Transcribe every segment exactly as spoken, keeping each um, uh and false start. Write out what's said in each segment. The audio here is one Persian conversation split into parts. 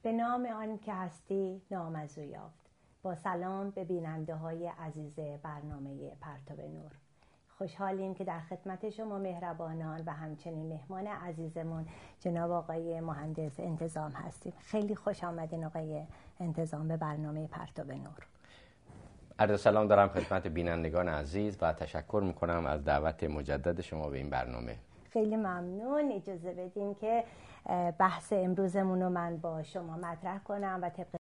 به نام آن که هستی نام از او یافت. با سلام به بیننده های عزیز برنامه پرتاب نور. خوشحالیم که در خدمت شما مهربانان و همچنین مهمان عزیزمون جناب آقای مهندس انتظام هستیم. خیلی خوش آمدین آقای انتظام به برنامه پرتاب نور. عرض سلام دارم خدمت بینندگان عزیز و تشکر میکنم از دعوت مجدد شما به این برنامه. خیلی ممنون. اجازه بدین که بحث امروزمون رو من با شما مطرح کنم و طبق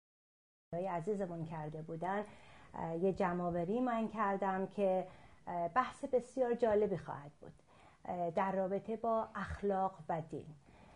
عزیزمون کرده بودن یه جمع‌آوری من کردم که بحث بسیار جالبی خواهد بود در رابطه با اخلاق و دین،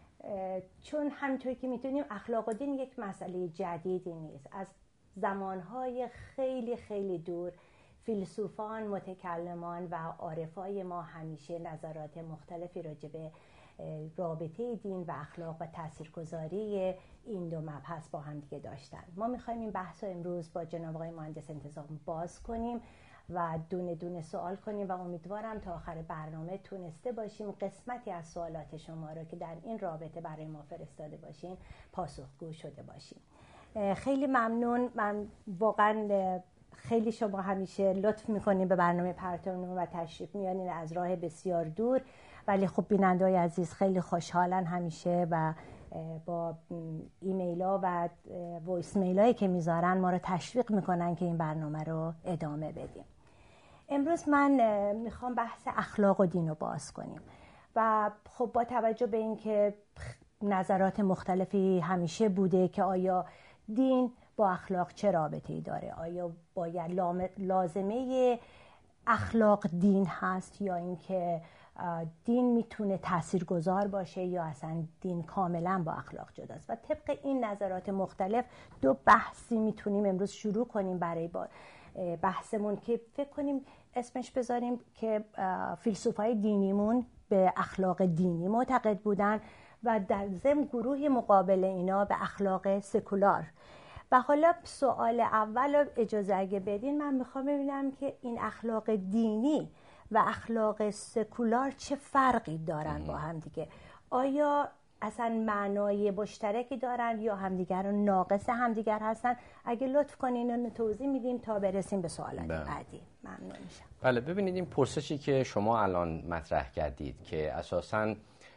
چون همونطور که میتونیم اخلاق و دین یک مسئله جدیدی نیست. از زمانهای خیلی خیلی دور فیلسوفان، متکلمان و عارفای ما همیشه نظرات مختلفی راجع به رابطه دین و اخلاق و تاثیرگذاری این دو مبحث با هم دیگه داشتن. ما میخوایم این بحث رو امروز با جناب آقای مهندس انتظام باز کنیم و دونه دونه سوال کنیم و امیدوارم تا آخر برنامه تونسته باشیم قسمتی از سوالات شما رو که در این رابطه برای ما فرستاده باشین پاسخگو شده باشیم. خیلی ممنون. من واقعا خیلی شما همیشه لطف میکنین به برنامه پرتاب نور و تشریف میارین از راه بسیار دور، ولی خب بیننده‌های عزیز خیلی خوشحالن همیشه و با ایمیل ها و وایس میل هایی که میذارن ما رو تشویق میکنن که این برنامه رو ادامه بدیم. امروز من میخوام بحث اخلاق و دین رو باز کنیم و خب با توجه به این که نظرات مختلفی همیشه بوده که آیا دین با اخلاق چه رابطه‌ای داره، آیا باید لازمه اخلاق دین هست یا اینکه دین میتونه تاثیرگذار باشه یا اصلا دین کاملا با اخلاق جداست. و طبق این نظرات مختلف دو بحثی میتونیم امروز شروع کنیم برای بحثمون که فکر کنیم اسمش بذاریم که فیلسوفای دینیمون به اخلاق دینی معتقد بودن و در ضمن گروه مقابل اینا به اخلاق سکولار. و حالا سوال اول اجازه اگه بدین من میخوام ببینم که این اخلاق دینی و اخلاق سکولار چه فرقی دارن با هم دیگه؟ آیا اصلا معنای مشترکی دارن یا همدیگر رو ناقص همدیگر هستن؟ اگه لطف کنین اون توضیح میدیم تا برسیم به سوالات بعدی. ممنون میشم. بله، ببینید این پرسشی که شما الان مطرح کردید که اساساً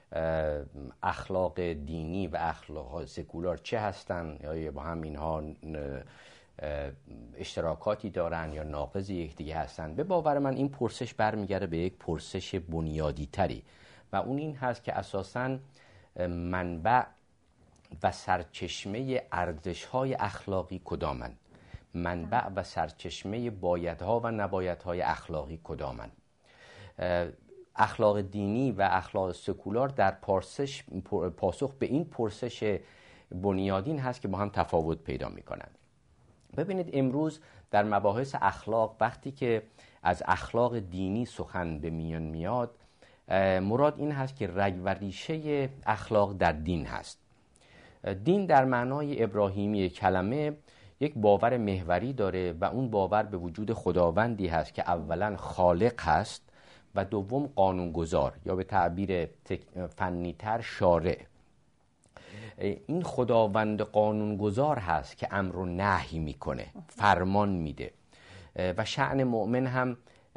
اخلاق دینی و اخلاق سکولار چه هستن، یا با هم اینها اشتراکاتی دارن یا ناقض یکدیگه هستن، به باور من این پرسش برمیگرده به یک پرسش بنیادی تری و اون این هست که اساساً منبع و سرچشمه ارزش‌های اخلاقی کدامند؟ منبع و سرچشمه بایدها و نبایدهای اخلاقی کدامند؟ اخلاق دینی و اخلاق سکولار در پرسش پاسخ به این پرسش بنیادین هست که با هم تفاوت پیدا می‌کنند. ببینید امروز در مباحث اخلاق وقتی که از اخلاق دینی سخن به میان میاد، مراد این هست که رگ و ریشه اخلاق در دین هست. دین در معنای ابراهیمی کلمه یک باور محوری داره و اون باور به وجود خداوندی هست که اولا خالق هست و دوم قانونگذار یا به تعبیر فنی‌تر شارع. این خداوند قانونگذار هست که امر و نهی میکنه، فرمان میده و شأن مؤمن هم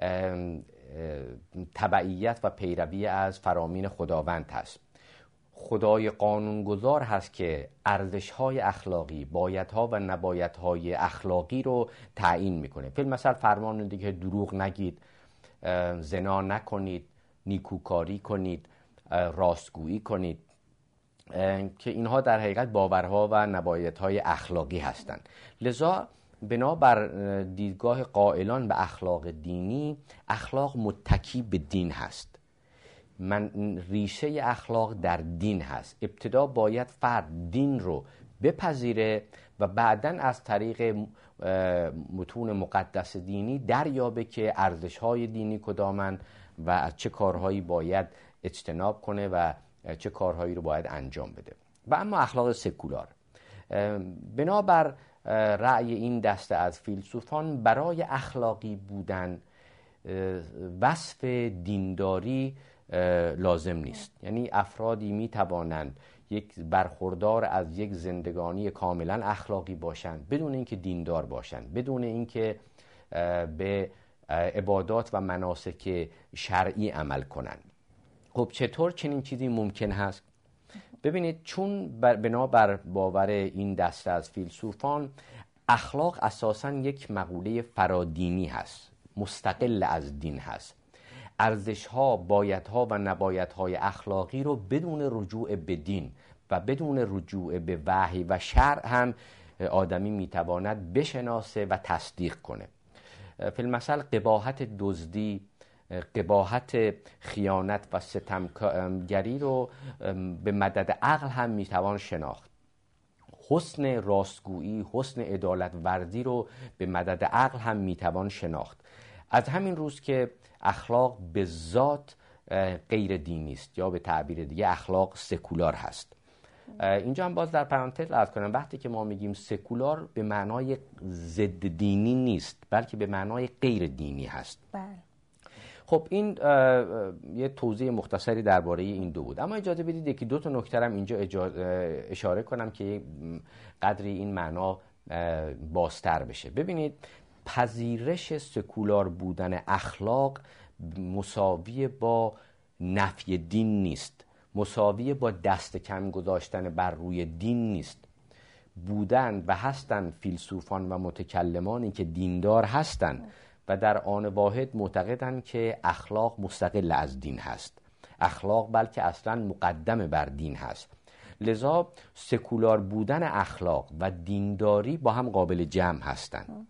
تبعیت و پیروی از فرامین خداوند هست. خدای قانونگذار هست که ارزش‌های اخلاقی، بایدها و نبایدهای اخلاقی رو تعیین میکنه. فی المثل فرمان میده که دروغ نگید، زنا نکنید، نیکوکاری کنید، راستگویی کنید، که اینها در حقیقت باورها و نبایدهای اخلاقی هستند. لذا بنابر دیدگاه قائلان به اخلاق دینی، اخلاق متکی به دین هست. من ریشه اخلاق در دین هست. ابتدا باید فرد دین رو بپذیره و بعداً از طریق متون مقدس دینی دریابه که ارزش‌های دینی کدامن و از چه کارهایی باید اجتناب کنه و چه کارهایی رو باید انجام بده. و اما اخلاق سکولار، بنابر رأی این دسته از فیلسوفان، برای اخلاقی بودن وصف دینداری لازم نیست. یعنی افرادی می توانند یک برخوردار از یک زندگانی کاملا اخلاقی باشند، بدون اینکه دیندار باشند، بدون اینکه به عبادات و مناسک شرعی عمل کنند. خب چطور چنین چیزی ممکن هست؟ ببینید، چون بنابر باور این دسته از فیلسوفان اخلاق اساساً یک مقوله فرادینی هست، مستقل از دین هست. ارزش‌ها، بایدها و نبایدهای اخلاقی رو بدون رجوع به دین و بدون رجوع به وحی و شرع هم آدمی میتواند بشناسه و تصدیق کنه. فی المثل قباحت دزدی، قباحت خیانت و ستمگری رو به مدد عقل هم میتوان شناخت. حسن راستگویی، حسن عدالت ورزی رو به مدد عقل هم میتوان شناخت. از همین روز که اخلاق به ذات غیر دینی است، یا به تعبیر دیگه اخلاق سکولار هست. اینجا هم باز در پرانتز عرض کنم، وقتی که ما میگیم سکولار به معنای ضد دینی نیست، بلکه به معنای غیر دینی هست. بله. خب این یه توضیح مختصری درباره این دو بود، اما اجازه بدید یکی دو تا نکته هم اینجا اشاره کنم که قدری این معنا بازتر بشه. ببینید، پذیرش سکولار بودن اخلاق مساوی با نفی دین نیست، مساوی با دست کم گذاشتن بر روی دین نیست. بودن و هستن فیلسوفان و متکلمانی که دیندار هستند و در آن واحد معتقدند که اخلاق مستقل از دین هست، اخلاق بلکه اصلا مقدم بر دین هست. لذا سکولار بودن اخلاق و دینداری با هم قابل جمع هستند.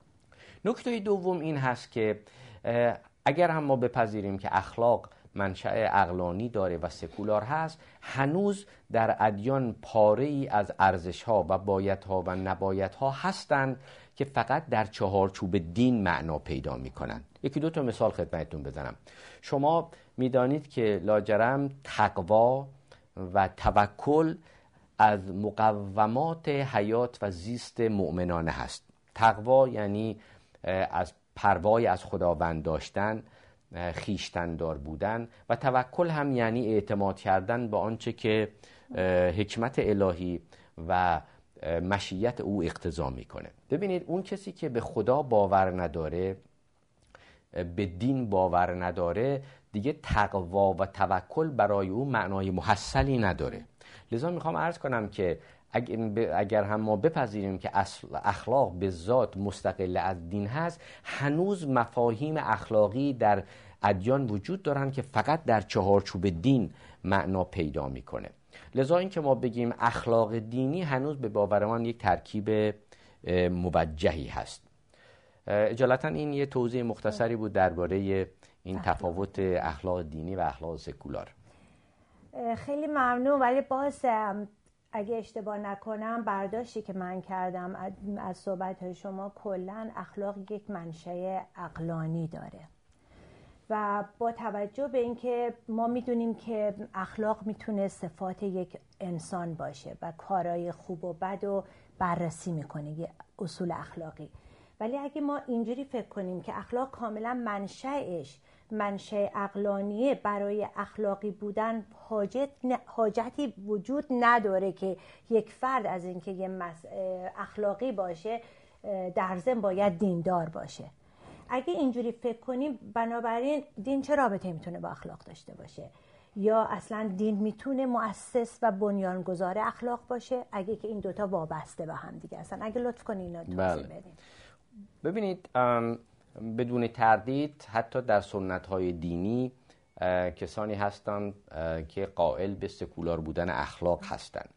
نکته دوم این هست که اگر هم ما بپذیریم که اخلاق منشأ عقلانی داره و سکولار هست، هنوز در ادیان پاره‌ای از ارزش‌ها و بایدها و نبایدها هستند که فقط در چهارچوب دین معنا پیدا می‌کنند. یکی دو تا مثال خدمتتون بزنم. شما می‌دانید که لاجرم تقوا و توکل از مقومات حیات و زیست مؤمنانه هست. تقوا یعنی از پروای از خداوند داشتن، خیشتندار بودن، و توکل هم یعنی اعتماد کردن به آنچه که حکمت الهی و مشیت او اقتضا میکنه. ببینید، اون کسی که به خدا باور نداره، به دین باور نداره، دیگه تقوا و توکل برای او معنای محصلی نداره. لذا میخوام عرض کنم که اگر هم ما بپذیریم که اخلاق به ذات مستقل از دین هست، هنوز مفاهیم اخلاقی در ادیان وجود دارن که فقط در چهارچوب دین معنا پیدا میکنه. لذا این که ما بگیم اخلاق دینی هنوز به باور من یک ترکیب موجهی هست. اجالتا این یه توضیح مختصری بود درباره این تفاوت اخلاق دینی و اخلاق سکولار. خیلی ممنون. ولی باز اگه اشتباه نکنم برداشتی که من کردم از صحبت شما، کلاً اخلاق یک منشأ عقلانی داره و با توجه به اینکه ما میدونیم که اخلاق میتونه صفات یک انسان باشه و کارهای خوب و بد رو بررسی میکنه، یه اصول اخلاقی. ولی اگه ما اینجوری فکر کنیم که اخلاق کاملا منشأش منشأ عقلانیه، برای اخلاقی بودن حاجت حاجتی وجود نداره که یک فرد از اینکه یه اخلاقی باشه در ضمن باید دیندار باشه. اگه اینجوری فکر کنیم، بنابراین دین چه رابطه میتونه با اخلاق داشته باشه؟ یا اصلا دین میتونه مؤسس و بنیانگذار اخلاق باشه اگه که این دوتا وابسته به هم دیگه هستن؟ اگه لطف کنین اینا توضیح بدین. ببینید، بدون تردید حتی در سنت‌های دینی کسانی هستند که قائل به سکولار بودن اخلاق هستند،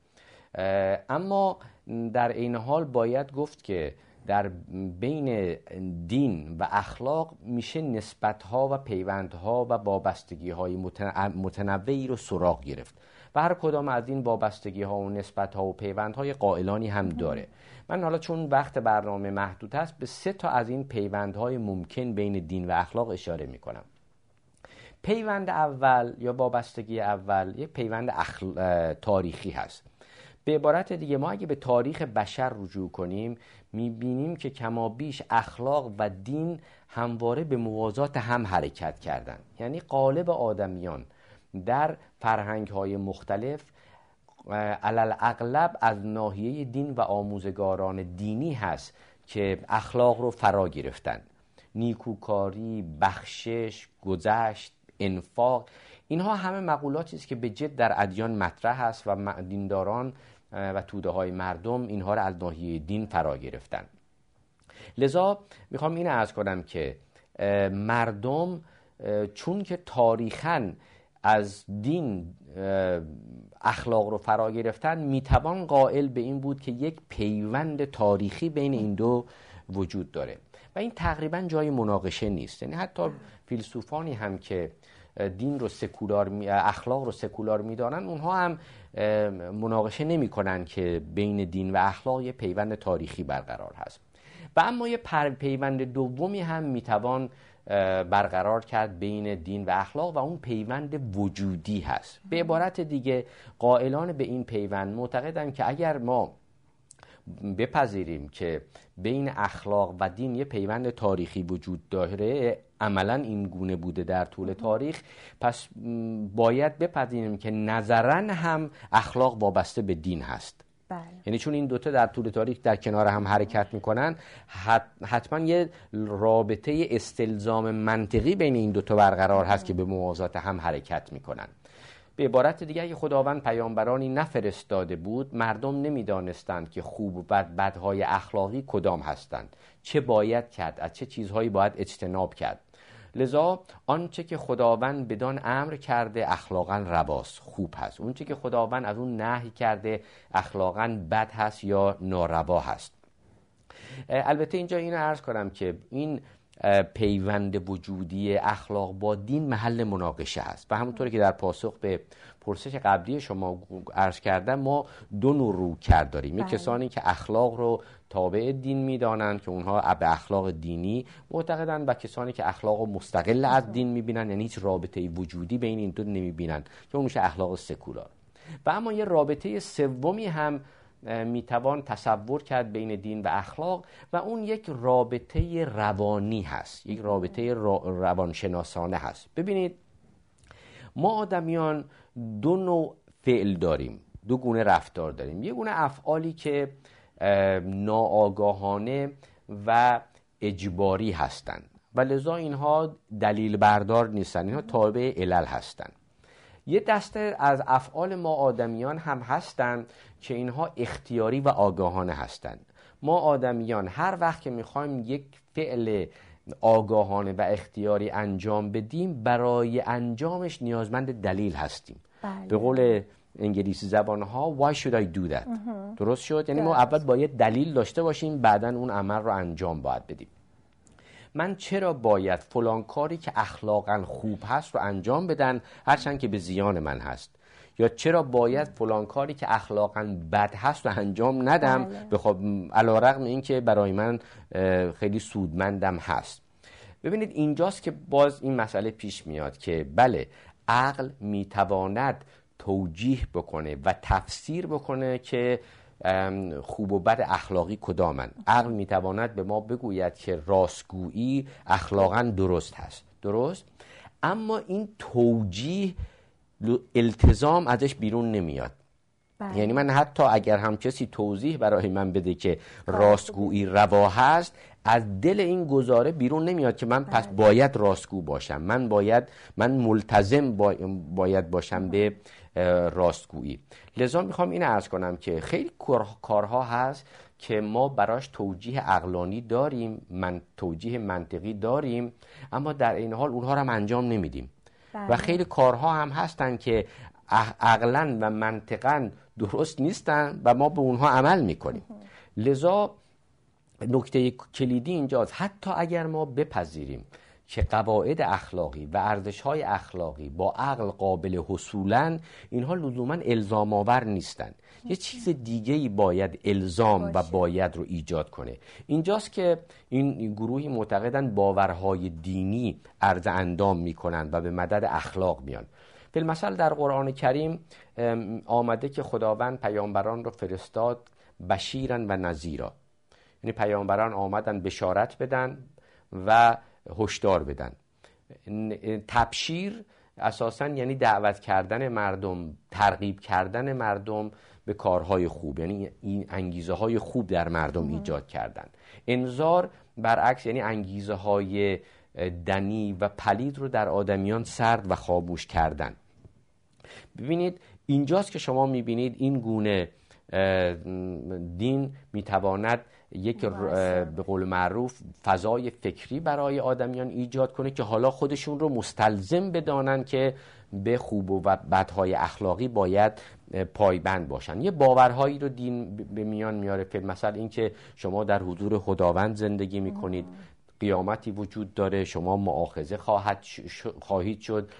اما در این حال باید گفت که در بین دین و اخلاق میشه نسبت‌ها و پیوندها و وابستگی‌های متنوعی رو سراغ گرفت و هر کدام از این وابستگی‌ها و نسبت‌ها و پیوندهای قائلانی هم داره. من حالا چون وقت برنامه محدود است به سه تا از این پیوندهای ممکن بین دین و اخلاق اشاره میکنم. پیوند اول یا وابستگی اول یک پیوند اخل... تاریخی هست. به عبارت دیگه، ما اگه به تاریخ بشر رجوع کنیم میبینیم که کمابیش اخلاق و دین همواره به موازات هم حرکت کردن. یعنی قالب آدمیان در فرهنگ‌های مختلف علل اغلب از ناحیه دین و آموزگاران دینی هست که اخلاق رو فرا گرفتن. نیکوکاری، بخشش، گذشت، انفاق، اینها همه مقولاتی است که به جد در ادیان مطرح است و دینداران و توده های مردم اینها را از ناحیه دین فرا گرفتن. لذا میخوام این عرض کنم که مردم چون که تاریخاً از دین اخلاق رو فرا گرفتن، میتوان قائل به این بود که یک پیوند تاریخی بین این دو وجود داره و این تقریبا جای مناقشه نیست. یعنی حتی فیلسوفانی هم که دین رو سکولار می، اخلاق رو سکولار میدانن، اونها هم مناقشه نمی کنن که بین دین و اخلاق یه پیوند تاریخی برقرار هست. و اما یه پیوند دومی هم میتوان برقرار کرد بین دین و اخلاق و اون پیوند وجودی هست. به عبارت دیگه قائلان به این پیوند معتقدن که اگر ما بپذیریم که بین اخلاق و دین یه پیوند تاریخی وجود داره، عملا این گونه بوده در طول تاریخ، پس باید بپذیریم که نظرا هم اخلاق وابسته به دین هست. بله. یعنی چون این دوتا در طول تاریخ در کنار هم حرکت میکنن، حتما یه رابطه استلزام منطقی بین این دوتا برقرار هست که به موازات هم حرکت میکنن. به عبارت دیگه اگه خداوند پیامبرانی نفرستاده بود، مردم نمیدانستند که خوب و بد، بدهای اخلاقی کدام هستند، چه باید کرد، از چه چیزهایی باید اجتناب کرد. لذا آنچه که خداوند بدان امر کرده اخلاقاً رواست، خوب هست. اونچه که خداوند از اون نهی کرده اخلاقاً بد هست یا ناروا هست. البته اینجا اینو عرض کنم که این پیوند وجودی اخلاق با دین محل مناقشه هست و همونطوری که در پاسخ به پرسش قبلی شما عرض کردم، ما دو نوع رویکرد داریم. یک کسانی که اخلاق رو تابع دین میدانند که اونها به اخلاق دینی معتقدند و کسانی که اخلاق رو مستقل از دین میبینن، یعنی هیچ رابطه وجودی بین این دو نمیبینن که اون میشه اخلاق سکولار. و اما یه رابطه سومی هم میتوان تصور کرد بین دین و اخلاق و اون یک رابطه روانی هست، یک رابطه روانشناسانه هست. ببینید ما آدمیان دو نوع فعل داریم، دو گونه رفتار داریم. یک گونه افعالی که ناآگاهانه و اجباری هستند و لذا اینها دلیل بردار نیستن، اینها تابع علل هستند. یه دسته از افعال ما آدمیان هم هستند که اینها اختیاری و آگاهانه هستند. ما آدمیان هر وقت که میخوایم یک فعل آگاهانه و اختیاری انجام بدیم، برای انجامش نیازمند دلیل هستیم. بله. به قول انگلیسی زبان ها why should I do that؟ درست شد؟ یعنی ما اول باید دلیل داشته باشیم، بعداً اون عمل رو انجام باید بدیم. من چرا باید فلان کاری که اخلاقاً خوب هست رو انجام بدن هرچند که به زیان من هست، یا چرا باید فلان کاری که اخلاقاً بد هست رو انجام ندم بخواب علیرغم این که برای من خیلی سودمندم هست. ببینید اینجاست که باز این مسئله پیش میاد که بله، عقل میتواند توجیه بکنه و تفسیر بکنه که خوب و بد اخلاقی کدامن. عقل میتواند به ما بگوید که راستگویی اخلاقاً درست هست، درست، اما این توجیه التزام ازش بیرون نمیاد. بله. یعنی من حتی اگر هم کسی توضیح برای من بده که راستگویی روا هست، از دل این گزاره بیرون نمیاد که من پس باید راستگو باشم، من باید من ملتزم باید باشم به راستگویی. لذا میخوام این عرض کنم که خیلی کارها هست که ما براش توجیه عقلانی داریم، من توجیه منطقی داریم، اما در این حال اونها رو هم انجام نمیدیم. بله. و خیلی کارها هم هستن که عقلاً و منطقاً درست نیستن و ما به اونها عمل میکنیم. لذا نکته کلیدی اینجاست، حتی اگر ما بپذیریم که قواعد اخلاقی و ارزش‌های اخلاقی با عقل قابل حصولن، اینها لزوماً الزام آور نیستن. یه چیز دیگه‌ای باید الزام باشه و باید رو ایجاد کنه. اینجاست که این گروهی معتقدن باورهای دینی عرض اندام میکنن و به مدد اخلاق میان. بالمثل در قرآن کریم آمده که خداوند پیامبران رو فرستاد بشیرن و نذیرا، یعنی پیامبران آمدن بشارت بدن و هشدار بدن. تبشیر اساساً یعنی دعوت کردن مردم، ترغیب کردن مردم به کارهای خوب، یعنی این انگیزه های خوب در مردم ایجاد کردن. انذار برعکس یعنی انگیزه های دنی و پلید رو در آدمیان سرد و خاموش کردن. ببینید اینجاست که شما میبینید این گونه دین میتواند یک به قول معروف فضای فکری برای آدمیان ایجاد کنه که حالا خودشون رو مستلزم بدانن که به خوب و بدهای اخلاقی باید پایبند باشن. یه باورهایی رو دین به میان میاره، مثلا این که شما در حضور خداوند زندگی میکنید، قیامتی وجود داره، شما مؤاخذه خواهد خواهید شد،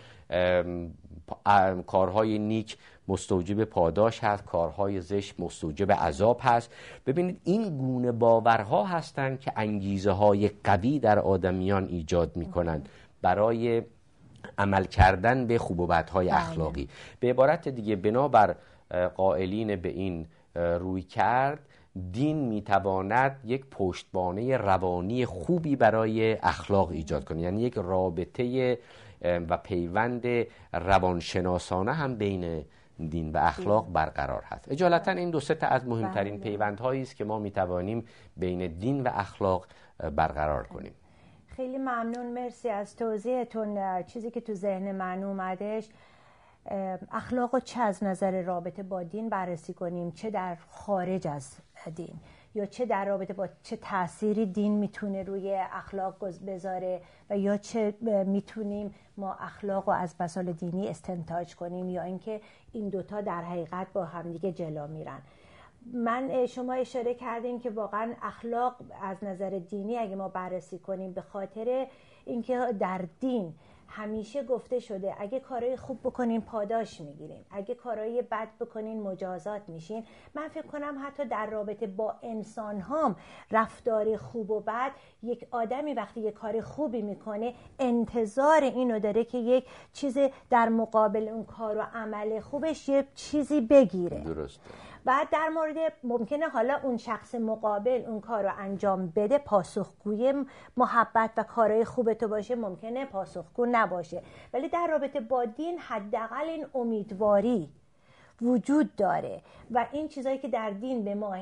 کارهای نیک مستوجب پاداش هست، کارهای زشت مستوجب عذاب هست. ببینید این گونه باورها هستند که انگیزه های قوی در آدمیان ایجاد میکنند برای عمل کردن به خوب و بدهای اخلاقی. به عبارت دیگه بنابر قائلین به این روی کرد، دین میتواند یک پشتوانه روانی خوبی برای اخلاق ایجاد کنه، یعنی یک رابطه و پیوند روانشناسانه هم بین دین و اخلاق برقرار هست. اجالتا این دو سه تا از مهمترین پیوندهایی است که ما میتوانیم بین دین و اخلاق برقرار کنیم. خیلی ممنون، مرسی از توضیحتون. چیزی که تو ذهن من اومدش، اخلاق رو چه از نظر رابطه با دین بررسی کنیم، چه در خارج از دین، یا چه در رابطه با چه تأثیری دین میتونه روی اخلاق بذاره، و یا چه میتونیم ما اخلاق رو از مسائل دینی استنتاج کنیم، یا اینکه این دوتا در حقیقت با همدیگه جلو میرن. من شما اشاره کردین که واقعا اخلاق از نظر دینی اگه ما بررسی کنیم، به خاطر اینکه در دین همیشه گفته شده اگه کارهای خوب بکنین پاداش میگیرین، اگه کارهای بد بکنین مجازات میشین. من فکر کنم حتی در رابطه با انسان هم رفتار خوب و بد، یک آدمی وقتی یک کار خوبی میکنه انتظار اینو داره که یک چیز در مقابل اون کار و عمل خوبش یه چیزی بگیره. درسته. بعد در مورد ممکنه حالا اون شخص مقابل اون کار رو انجام بده، پاسخگوی محبت و کارهای خوب تو باشه، ممکنه پاسخگو نباشه، ولی در رابطه با دین حداقل این امیدواری وجود داره. و این چیزایی که در دین به ما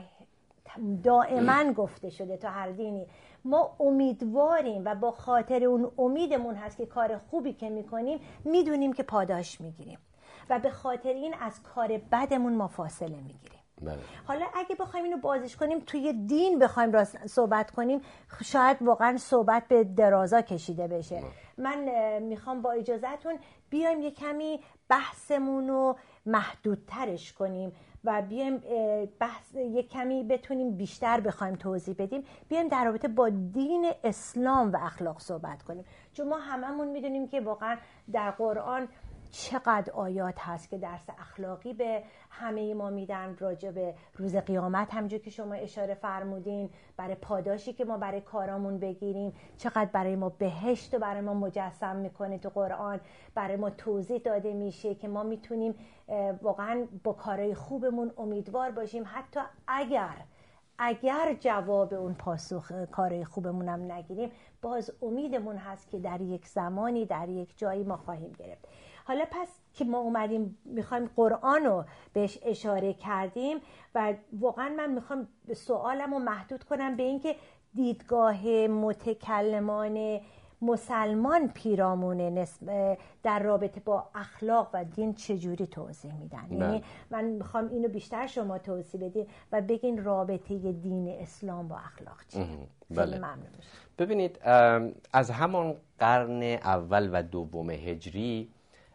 دائما گفته شده، تا هر دینی ما امیدواریم و با خاطر اون امیدمون هست که کار خوبی که میکنیم میدونیم که پاداش میگیریم، و به خاطر این از کار بدمون ما فاصله میگیریم. بله. حالا اگه بخوایم اینو بازش کنیم توی دین بخوایم صحبت کنیم، شاید واقعا صحبت به درازا کشیده بشه. من میخوام با اجازهتون بیایم یک کمی بحثمون رو محدودترش کنیم و بیایم بحث یک کمی بتونیم بیشتر بخوایم توضیح بدیم، بیایم در رابطه با دین اسلام و اخلاق صحبت کنیم. چون ما هممون میدونیم که واقعا در قرآن چقدر آیات هست که درس اخلاقی به همه ما میدن، راجع به روز قیامت همونجور که شما اشاره فرمودین، برای پاداشی که ما برای کارامون بگیریم، چقدر برای ما بهشت و برای ما مجسم میکنه تو قرآن، برای ما توضیح داده میشه که ما میتونیم واقعا با کارهای خوبمون امیدوار باشیم، حتی اگر اگر جواب اون پاسخ کارهای خوبمون هم نگیریم، باز امیدمون هست که در یک زمانی در یک جایی ما خواهیم گرفت. حالا پس که ما اومدیم میخوایم قرآن رو بهش اشاره کردیم، و واقعا من میخوام سوالم رو محدود کنم به این که دیدگاه متکلمان مسلمان پیرامون در رابطه با اخلاق و دین چجوری توضیح میدن. یعنی من میخوام اینو بیشتر شما توضیح بدین و بگین رابطه دین اسلام با اخلاق چیه. بله. ممنون میشم. ببینید از همان قرن اول و دوم هجری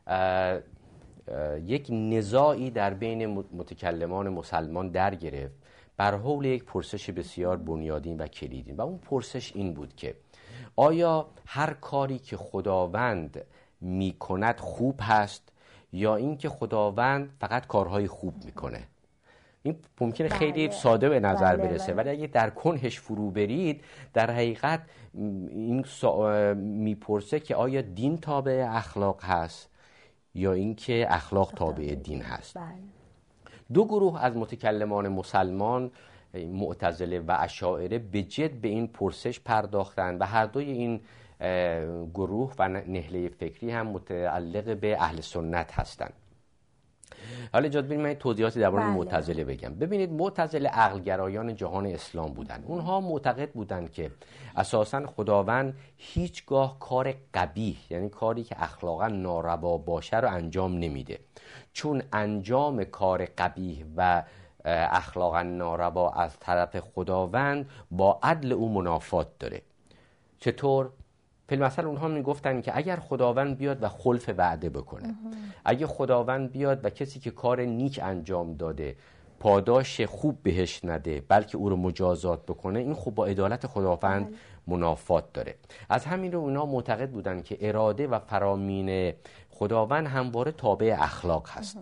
یک نزاعی در بین متکلمان مسلمان در گرفت بر حول یک پرسش بسیار بنیادین و کلیدی، و اون پرسش این بود که آیا هر کاری که خداوند می کند خوب هست یا این که خداوند فقط کارهای خوب میکنه؟ این ممکنه بله. خیلی ساده به نظر بله، برسه، بله. ولی اگه در کنهش فرو برید در حقیقت این سا... میپرسه که آیا دین تابع اخلاق هست یا اینکه اخلاق تابع دین هست. بله. دو گروه از متکلمان مسلمان، معتزله و اشاعره، به جد به این پرسش پرداختند و هر دوی این گروه و نهله فکری هم متعلق به اهل سنت هستند. حالا اجازه بدید من توضیحاتی درباره معتزله بگم. ببینید معتزله عقلگرایان جهان اسلام بودن. اونها معتقد بودند که اساساً خداوند هیچگاه کار قبیح، یعنی کاری که اخلاقاً ناروا باشه رو انجام نمیده، چون انجام کار قبیح و اخلاقاً ناروا از طرف خداوند با عدل او منافات داره. چطور؟ مثلا اونها میگفتن که اگر خداوند بیاد و خلف وعده بکنه، اگه خداوند بیاد و کسی که کار نیک انجام داده پاداش خوب بهش نده بلکه او رو مجازات بکنه، این خب با عدالت خداوند بله. منافات داره. از همین رو اونا معتقد بودن که اراده و فرامین خداوند همواره تابع اخلاق هست.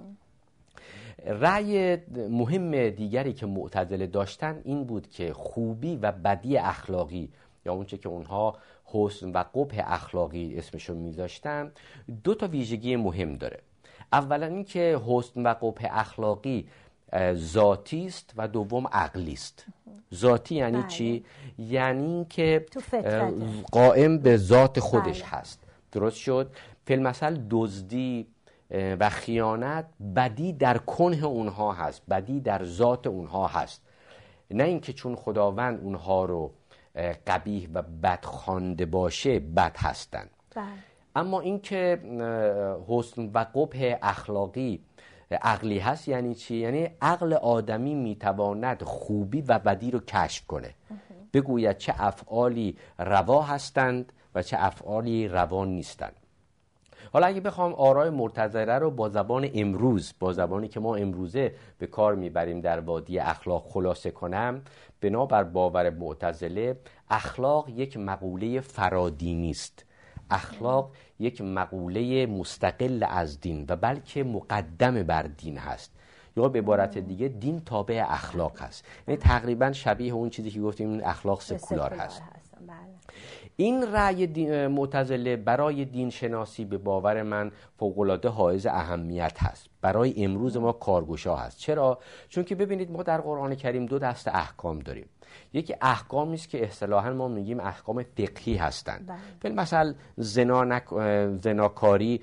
رأی مهم دیگری که معتزله داشتن این بود که خوبی و بدی اخلاقی، یا اونچه که اونها حسن و قبح اخلاقی اسمشو میذاشتن، دو تا ویژگی مهم داره. اولا این که حسن و قبح اخلاقی ذاتی است و دوم عقلی است. ذاتی یعنی بله. چی؟ یعنی این که قائم به ذات خودش بله. هست. درست شد؟ فی المثل دزدی و خیانت بدی در کنه اونها هست، بدی در ذات اونها هست، نه اینکه چون خداوند اونها رو قبیح و بد خوانده باشه بد هستند. اما اینکه حسن و قبح اخلاقی عقلی هست یعنی چی؟ یعنی عقل آدمی میتواند خوبی و بدی رو کشف کنه، بگوید چه افعالی روا هستند و چه افعالی روا نیستند. حالا اگه بخوام آرای معتزله رو با زبان امروز، با زبانی که ما امروزه به کار میبریم در وادی اخلاق خلاصه کنم، بنابر باور معتزله اخلاق یک مقوله فرادینی است. اخلاق یک مقوله مستقل از دین و بلکه مقدم بر دین هست، یا به عبارت دیگه دین تابع اخلاق هست. یعنی تقریبا شبیه اون چیزی که گفتیم اخلاق سکولار هست. این رأی معتزله برای دین شناسی به باور من فوق‌العاده حائز اهمیت هست، برای امروز ما کارگشا هست. چرا؟ چون که ببینید ما در قرآن کریم دو دست احکام داریم. یکی احکامی است که اصطلاحاً ما میگیم احکام فقهی هستند. مثلا زنا نک... زناکاری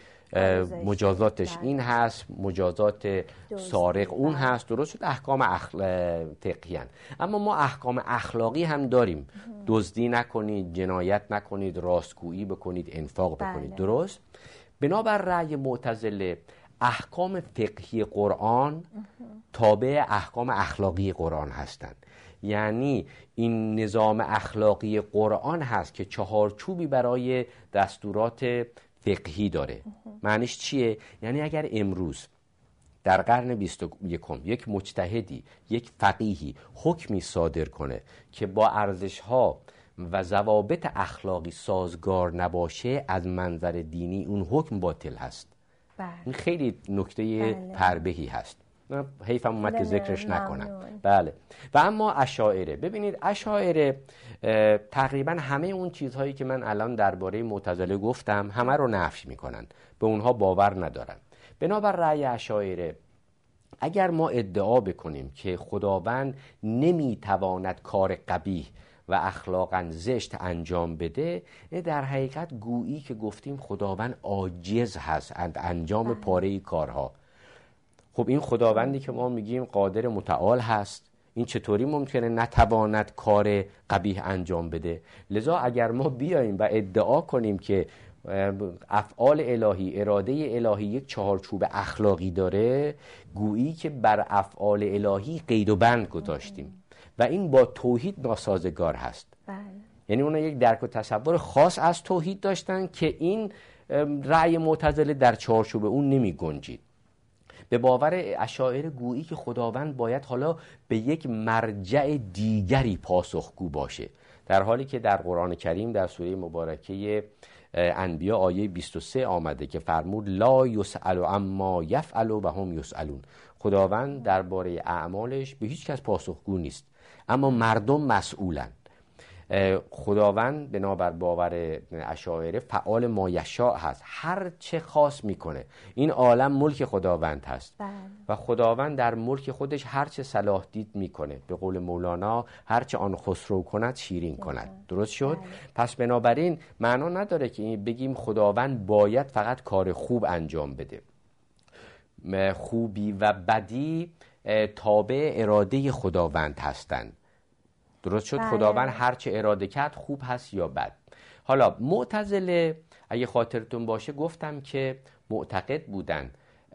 مجازاتش این هست، مجازات سارق اون هست، درست شد؟ احکام اخل... فقهی هستند. اما ما احکام اخلاقی هم داریم. دزدی نکنید، جنایت نکنید، راستگویی بکنید، انفاق بکنید. بله. درست؟ بنابر رأی معتزله احکام فقهی قرآن تابع احکام اخلاقی قرآن هستند. یعنی این نظام اخلاقی قرآن هست که چهارچوبی برای دستورات فقهی داره. معنیش چیه؟ یعنی اگر امروز در قرن بیست و یکم یک مجتهدی، یک فقیهی حکمی صادر کنه که با ارزش‌ها و ضوابط اخلاقی سازگار نباشه، از منظر دینی اون حکم باطل هست. بله. این خیلی نکته بله. فربهی هست. حیفم اومد که ذکرش نکنم. بله. و اما اشاعره، ببینید اشاعره تقریبا همه اون چیزهایی که من الان درباره معتزله گفتم همه رو نفی میکنن، به اونها باور ندارن. بنابر رأی اشاعره اگر ما ادعا بکنیم که خداوند نمیتواند کار قبیح و اخلاقاً زشت انجام بده، در حقیقت گویی که گفتیم خداوند عاجز هست انجام پاره کارها. خب این خداوندی که ما میگیم قادر متعال هست، این چطوری ممکنه نتواند کار قبیح انجام بده؟ لذا اگر ما بیاییم و ادعا کنیم که افعال الهی، اراده الهی یک چهارچوب اخلاقی داره، گویی که بر افعال الهی قید و بند گذاشتیم و این با توحید ناسازگار هست. بله. یعنی اونا یک درک و تصور خاص از توحید داشتن که این رأی معتزله در چهارچوب اون نمی گنجید. به باور اشاعره گویی که خداوند باید حالا به یک مرجع دیگری پاسخگو باشه، در حالی که در قرآن کریم در سوره مبارکه انبیا آیه بیست و سه آمده که فرمود لا یسأل عما یفعل و هم یسألون. خداوند درباره اعمالش به هیچ کس پاسخگو نیست، اما مردم مسئولند. خداوند بنابر باور اشاعره فعال ما یشاء هست، هر چه خواست میکنه. این عالم ملک خداوند هست بله. و خداوند در ملک خودش هر چه صلاح دید میکنه. به قول مولانا هر چه آن خسرو کند شیرین کند. درست شد؟ بله. پس بنابراین معنا نداره که بگیم خداوند باید فقط کار خوب انجام بده. خوبی و بدی تابع اراده خداوند هستند. درست شد؟ بله. خداوند هر چه اراده کرد خوب هست یا بد. حالا معتزله اگه خاطرتون باشه گفتم که معتقد بودن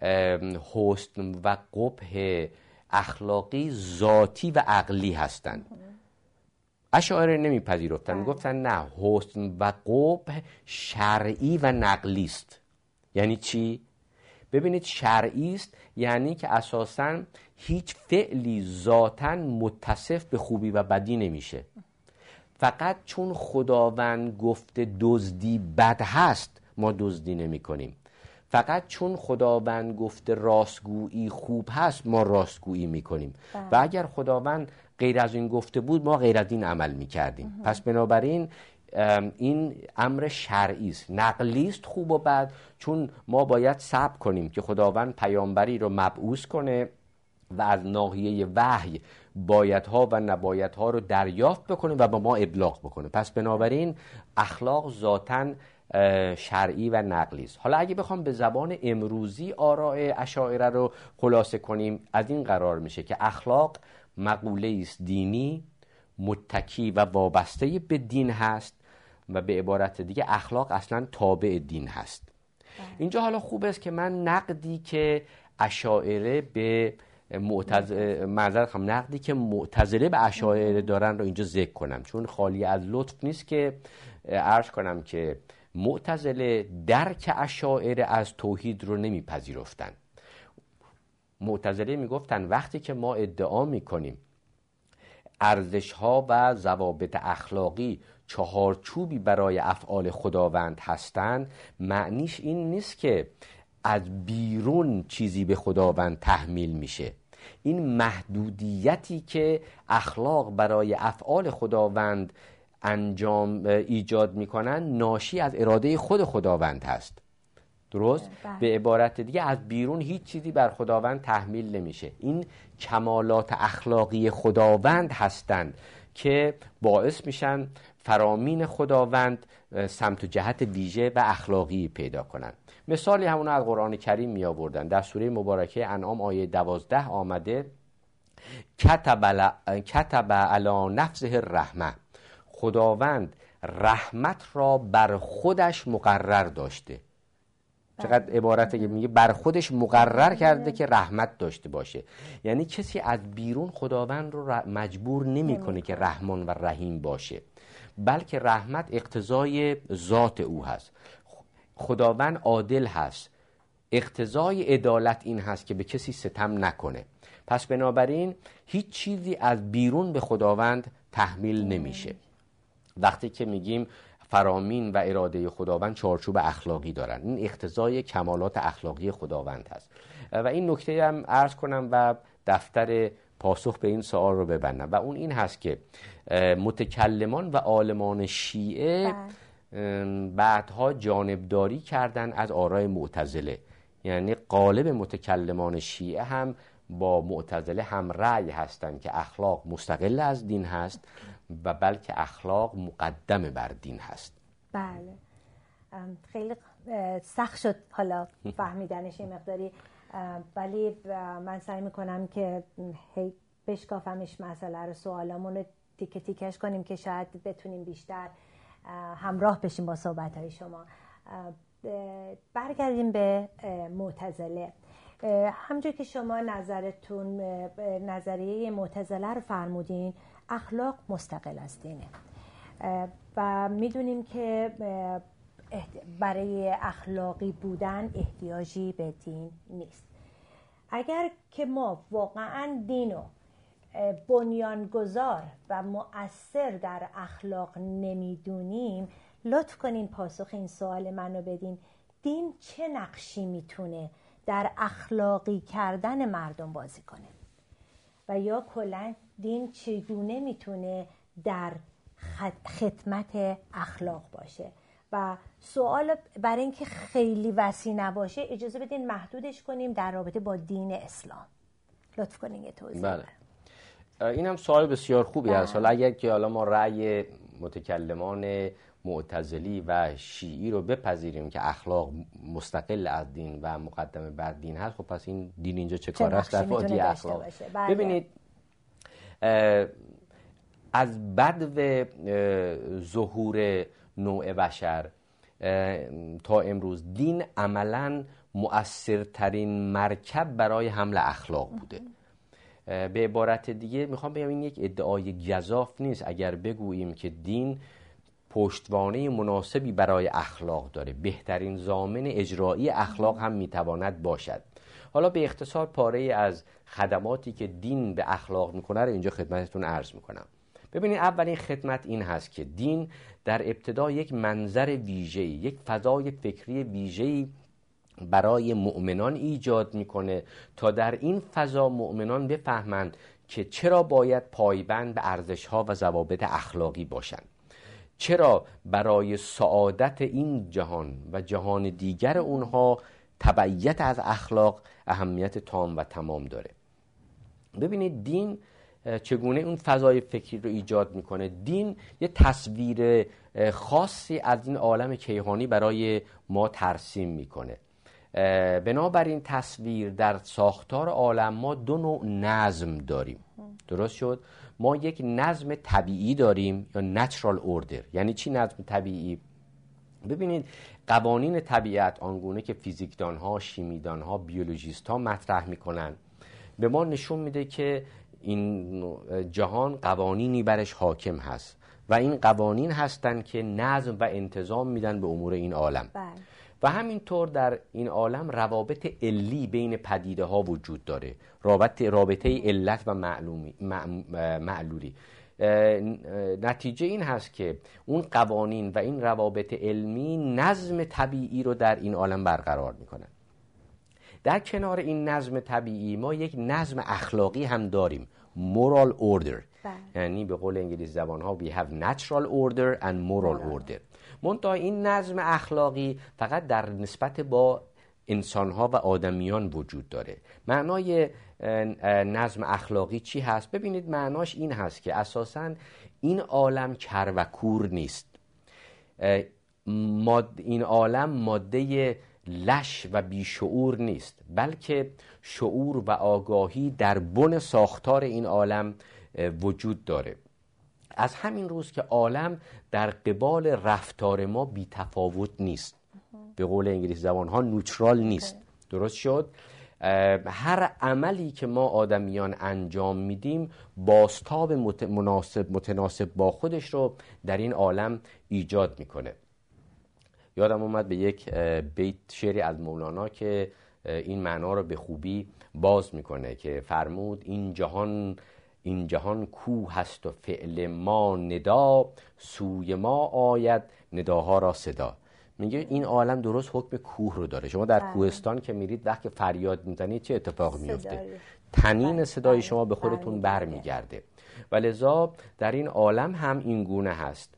حسن و قبح اخلاقی ذاتی و عقلی هستند. اشاعره نمیپذیرفتن، میگفتن نه، حسن و قبح شرعی و نقلی است. یعنی چی؟ ببینید شرعی است یعنی که اساساً هیچ فعلی ذاتاً متصف به خوبی و بدی نمیشه. فقط چون خداوند گفته دزدی بد هست ما دزدی نمی کنیم. فقط چون خداوند گفته راستگویی خوب هست ما راستگویی می کنیم. و اگر خداوند غیر از این گفته بود ما غیر از این عمل می کردیم. پس بنابراین این امر شرعی است. نقلی است خوب و بد، چون ما باید صبر کنیم که خداوند پیامبری رو مبعوث کنه و از ناحیه وحی بایدها و نبایدها رو دریافت بکنه و با ما ابلاغ بکنه. پس بنابراین اخلاق ذاتاً شرعی و نقلی است. حالا اگه بخوام به زبان امروزی آراء اشاعره رو خلاصه کنیم، از این قرار میشه که اخلاق مقوله است دینی متکی و وابسته به دین هست و به عبارت دیگه اخلاق اصلا تابع دین هست. اینجا حالا خوب است که من نقدی که اشاعره به معتزله معذرت خواهم نقدی که معتزله به اشاعره دارن رو اینجا ذکر کنم، چون خالی از لطف نیست که عرض کنم که معتزله درک اشاعره از توحید رو نمیپذیرفتن. معتزله میگفتن وقتی که ما ادعا میکنیم ارزش‌ها و ضوابط اخلاقی چهارچوبی برای افعال خداوند هستند، معنیش این نیست که از بیرون چیزی به خداوند تحمیل میشه. این محدودیتی که اخلاق برای افعال خداوند انجام ایجاد میکنن ناشی از اراده خود خداوند هست. درست؟ بله. به عبارت دیگه از بیرون هیچ چیزی بر خداوند تحمیل نمیشه. این کمالات اخلاقی خداوند هستند که باعث میشن فرامین خداوند سمت و جهت ویژه و اخلاقی پیدا کنند. مثالی همون از قرآن کریم می آوردن. در سوره مبارکه انعام آیه دوازده آمده کتب علی نفسه الرحمه، خداوند رحمت را بر خودش مقرر داشته. چقدر عبارته که میگه بر خودش مقرر کرده که رحمت داشته باشه. یعنی کسی از بیرون خداوند رو مجبور نمیکنه که رحمان و رحیم باشه، بلکه رحمت اقتضای ذات او هست. خداوند عادل هست، اقتضای عدالت این هست که به کسی ستم نکنه. پس بنابراین هیچ چیزی از بیرون به خداوند تحمیل نمیشه. وقتی که میگیم فرامین و اراده خداوند چارچوب اخلاقی دارن، این اقتضای کمالات اخلاقی خداوند هست. و این نکته هم عرض کنم و دفتر پاسخ به این سوال رو ببندم و اون این هست که متکلمان و عالمان شیعه بعدها جانبداری کردن از آراء معتزله. یعنی غالب متکلمان شیعه هم با معتزله هم رأی هستند که اخلاق مستقل از دین هست و بلکه اخلاق مقدم بر دین هست. بله، خیلی سخت شد حالا فهمیدنش این مقداری، ولی من سعی میکنم که هی بشکافمش مسئله رو، سوالامون رو تیکه تیکش کنیم که شاید بتونیم بیشتر همراه بشیم با صحبت‌های شما. برگردیم به معتزله. همونجور که شما نظرتون نظریه معتزله رو فرمودین، اخلاق مستقل از دینه و میدونیم که برای اخلاقی بودن احتیاجی به دین نیست. اگر که ما واقعا دینو بنیانگذار و مؤثر در اخلاق نمیدونیم، لطف کنین پاسخ این سوال منو بدین: دین چه نقشی میتونه در اخلاقی کردن مردم بازی کنه و یا کلا دین چگونه میتونه در خدمت اخلاق باشه. و سوال برای اینکه خیلی وسیع نباشه اجازه بدین محدودش کنیم در رابطه با دین اسلام. لطف کنین یه توضیح. بله. این هم سوال بسیار خوبی است. حالا اگر که حالا ما رأی متکلمان معتزلی و شیعی رو بپذیریم که اخلاق مستقل از دین و مقدمه بر دین هست، خب پس این دین اینجا چه کار است در وادی اخلاق؟ بله. ببینید از بدو ظهور نوع بشر تا امروز دین عملاً مؤثرترین مرکب برای حمل اخلاق بوده. به عبارت دیگه میخوام بگم این یک ادعای گزاف نیست اگر بگوییم که دین پشتوانه مناسبی برای اخلاق داره. بهترین ضامن اجرایی اخلاق هم میتواند باشد. حالا به اختصار پاره از خدماتی که دین به اخلاق میکنه رو اینجا خدمتتون عرض میکنم. ببینید اولین خدمت این هست که دین در ابتدا یک منظر ویژه‌ای، یک فضای فکری ویژه‌ای برای مؤمنان ایجاد میکنه تا در این فضا مؤمنان بفهمند که چرا باید پایبند به ارزش‌ها و ضوابط اخلاقی باشند، چرا برای سعادت این جهان و جهان دیگر اونها تبعیت از اخلاق اهمیت تام و تمام داره. ببینید دین چگونه اون فضای فکری رو ایجاد میکنه. دین یه تصویر خاصی از این عالم کیهانی برای ما ترسیم میکنه. بنابراین تصویر در ساختار عالم ما دو نوع نظم داریم. درست شد؟ ما یک نظم طبیعی داریم یا natural order. یعنی چی نظم طبیعی؟ ببینید قوانین طبیعت آنگونه که فیزیکدان ها، شیمیدان ها، بیولوژیست ها مطرح میکنن به ما نشون میده که این جهان قوانینی برش حاکم هست و این قوانین هستن که نظم و انتظام میدن به امور این عالم. بله. و همینطور در این عالم روابط علی بین پدیده ها وجود داره، رابطه رابطه علت و معلومی معلولی. نتیجه این هست که اون قوانین و این روابط علمی نظم طبیعی رو در این عالم برقرار میکنن. در کنار این نظم طبیعی ما یک نظم اخلاقی هم داریم، moral order. یعنی به قول انگلیسی زبان ها we have natural order and moral order. منتها این نظم اخلاقی فقط در نسبت با انسان‌ها و آدمیان وجود داره. معنای نظم اخلاقی چی هست؟ ببینید معناش این هست که اساساً این عالم کر و کور نیست. این عالم ماده لش و بیشعور نیست، بلکه شعور و آگاهی در بن ساختار این عالم وجود داره. از همین روز که عالم در قبال رفتار ما بی تفاوت نیست، به قول انگلیسی زبان ها نوترال نیست. درست شد؟ هر عملی که ما آدمیان انجام میدیم بازتاب مناسب متناسب با خودش رو در این عالم ایجاد میکنه. یادم اومد به یک بیت شعری از مولانا که این معنا رو به خوبی باز میکنه که فرمود این جهان این جهان کوه هست و فعل ما ندا، سوی ما آید نداها را صدا. میگه این عالم درست حکم کوه رو داره. شما در بله. کوهستان که میرید وقتی فریاد میزنید چه اتفاق میفته؟ تنین بله. صدای بله. شما به خودتون بله. برمیگرده. و لذا در این عالم هم این گونه هست.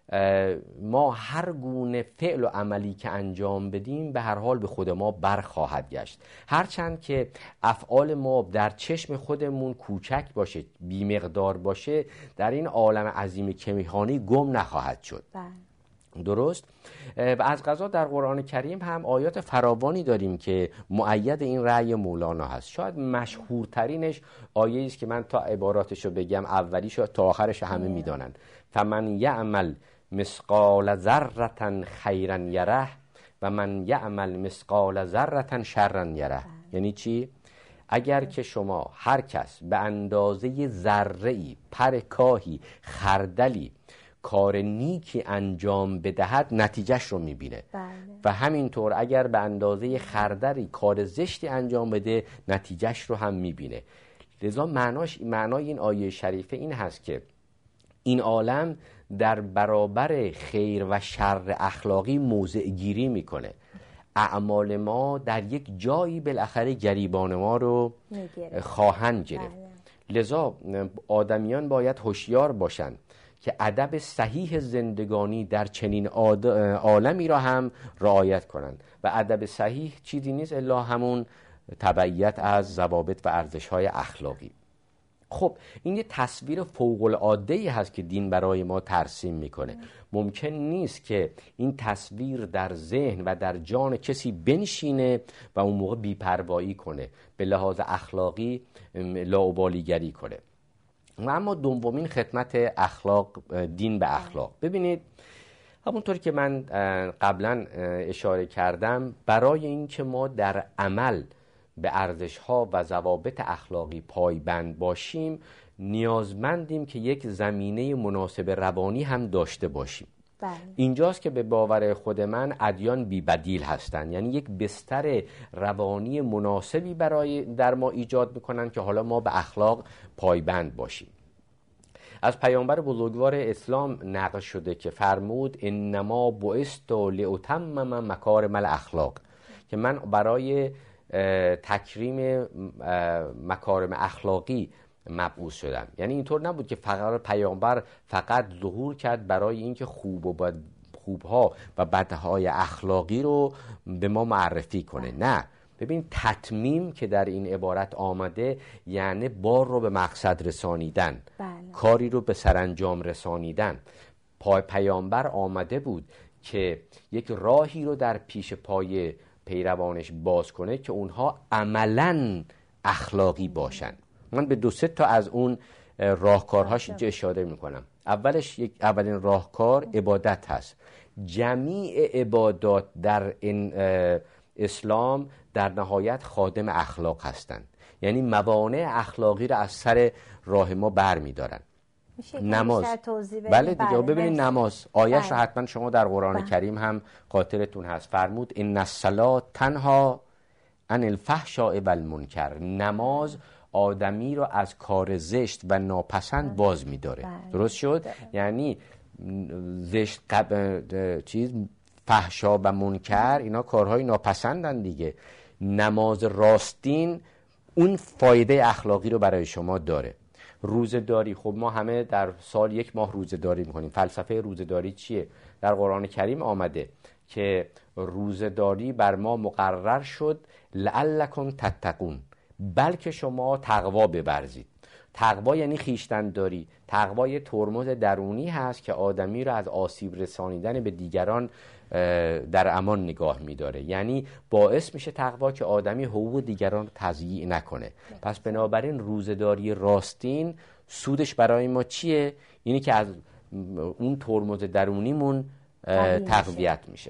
ما هر گونه فعل و عملی که انجام بدیم به هر حال به خود ما برخواهد گشت، هرچند که افعال ما در چشم خودمون کوچک باشه، بی مقدار باشه، در این عالم عظیم کیهانی گم نخواهد شد. بله. درست؟ و از قضا در قرآن کریم هم آیات فراوانی داریم که مؤید این رأی مولانا هست. شاید مشهورترینش آیه است که من تا عباراتشو بگم اولیشو تا آخرش همه میدانن. فمن یعمل مثقال ذره خیرا یره و من یعمل مثقال ذره شرا یره. یعنی چی؟ اگر که شما هر کس به اندازه ذره‌ای، پر کاهی، خردلی کار نیکی انجام بدهد نتیجهش رو میبینه. بله. و همینطور اگر به اندازه خردلی کار زشتی انجام بده نتیجهش رو هم میبینه. لذا معناش معنای این آیه شریفه این هست که این عالم در برابر خیر و شر اخلاقی موضع گیری میکنه. اعمال ما در یک جایی بالاخره گریبان ما رو خواهند گرفت. لذا آدمیان باید هوشیار باشند که ادب صحیح زندگانی در چنین عالمی را هم رعایت کنند و ادب صحیح چیزی نیست الا همون تبعیت از ضوابط و ارزش‌های اخلاقی. خب این یه تصویر فوق العاده‌ای هست که دین برای ما ترسیم میکنه. ممکن نیست که این تصویر در ذهن و در جان کسی بنشینه و اون موقع بی‌پروایی کنه، به لحاظ اخلاقی لاابالیگری کنه. و اما دومین خدمت اخلاق، دین به اخلاق. ببینید همونطور که من قبلا اشاره کردم، برای اینکه ما در عمل به ارزش‌ها و ضوابط اخلاقی پایبند باشیم، نیازمندیم که یک زمینه مناسب روانی هم داشته باشیم. بله. اینجاست که به باور خود من ادیان بی بدیل هستند، یعنی یک بستر روانی مناسبی برای در ما ایجاد میکنن که حالا ما به اخلاق پایبند باشیم. از پیامبر بزرگوار اسلام نقل شده که فرمود انما بعثت لاتمم مکارم الاخلاق، که من برای تکریم مکارم اخلاقی مبعوث شدم. یعنی اینطور نبود که فقط پیامبر فقط ظهور کرد برای اینکه خوب و بد خوبها و بدهای اخلاقی رو به ما معرفی کنه. نه، ببین تتمیم که در این عبارت آمده یعنی بار رو به مقصد رسانیدن. بله. کاری رو به سرانجام رسانیدن. پای پیامبر آمده بود که یک راهی رو در پیش پای پیروانش باز کنه که اونها عملاً اخلاقی باشن. من به دو سه تا از اون راهکارهاش اینجا اشاره میکنم. اولش یک اولین راهکار عبادت هست. جمیع عبادات در این اسلام در نهایت خادم اخلاق هستند، یعنی موانع اخلاقی را از سر راه ما بر می دارن. نماز، بله دیگه. ببینید نماز آیش رو حتما شما در قرآن بله. کریم هم خاطرتون هست، فرمود ان الصلاة تنها عن الفحشاء والمنکر. نماز آدمی رو از کار زشت و ناپسند باز می داره. بله. درست شد؟ بله. یعنی زشت قب... چیز فحشا و منکر اینا کارهای ناپسندن دیگه. نماز راستین اون فایده اخلاقی رو برای شما داره. روزه‌داری، خب ما همه در سال یک ماه روزه‌داری میکنیم. فلسفه روزه‌داری چیه؟ در قرآن کریم آمده که روزه‌داری بر ما مقرر شد لعلکم تتقون، بلکه شما تقوا بورزید. تقوا یعنی خویشتن‌داری. تقوا یه ترمز درونی هست که آدمی رو از آسیب رسانیدن به دیگران در امان نگاه می‌داره. یعنی باعث میشه تقوا که آدمی حقوق دیگران رو تضییع نکنه. پس بنابراین روزه‌داری راستین سودش برای ما چیه؟ اینی که از اون ترمز درونیمون تقویت میشه.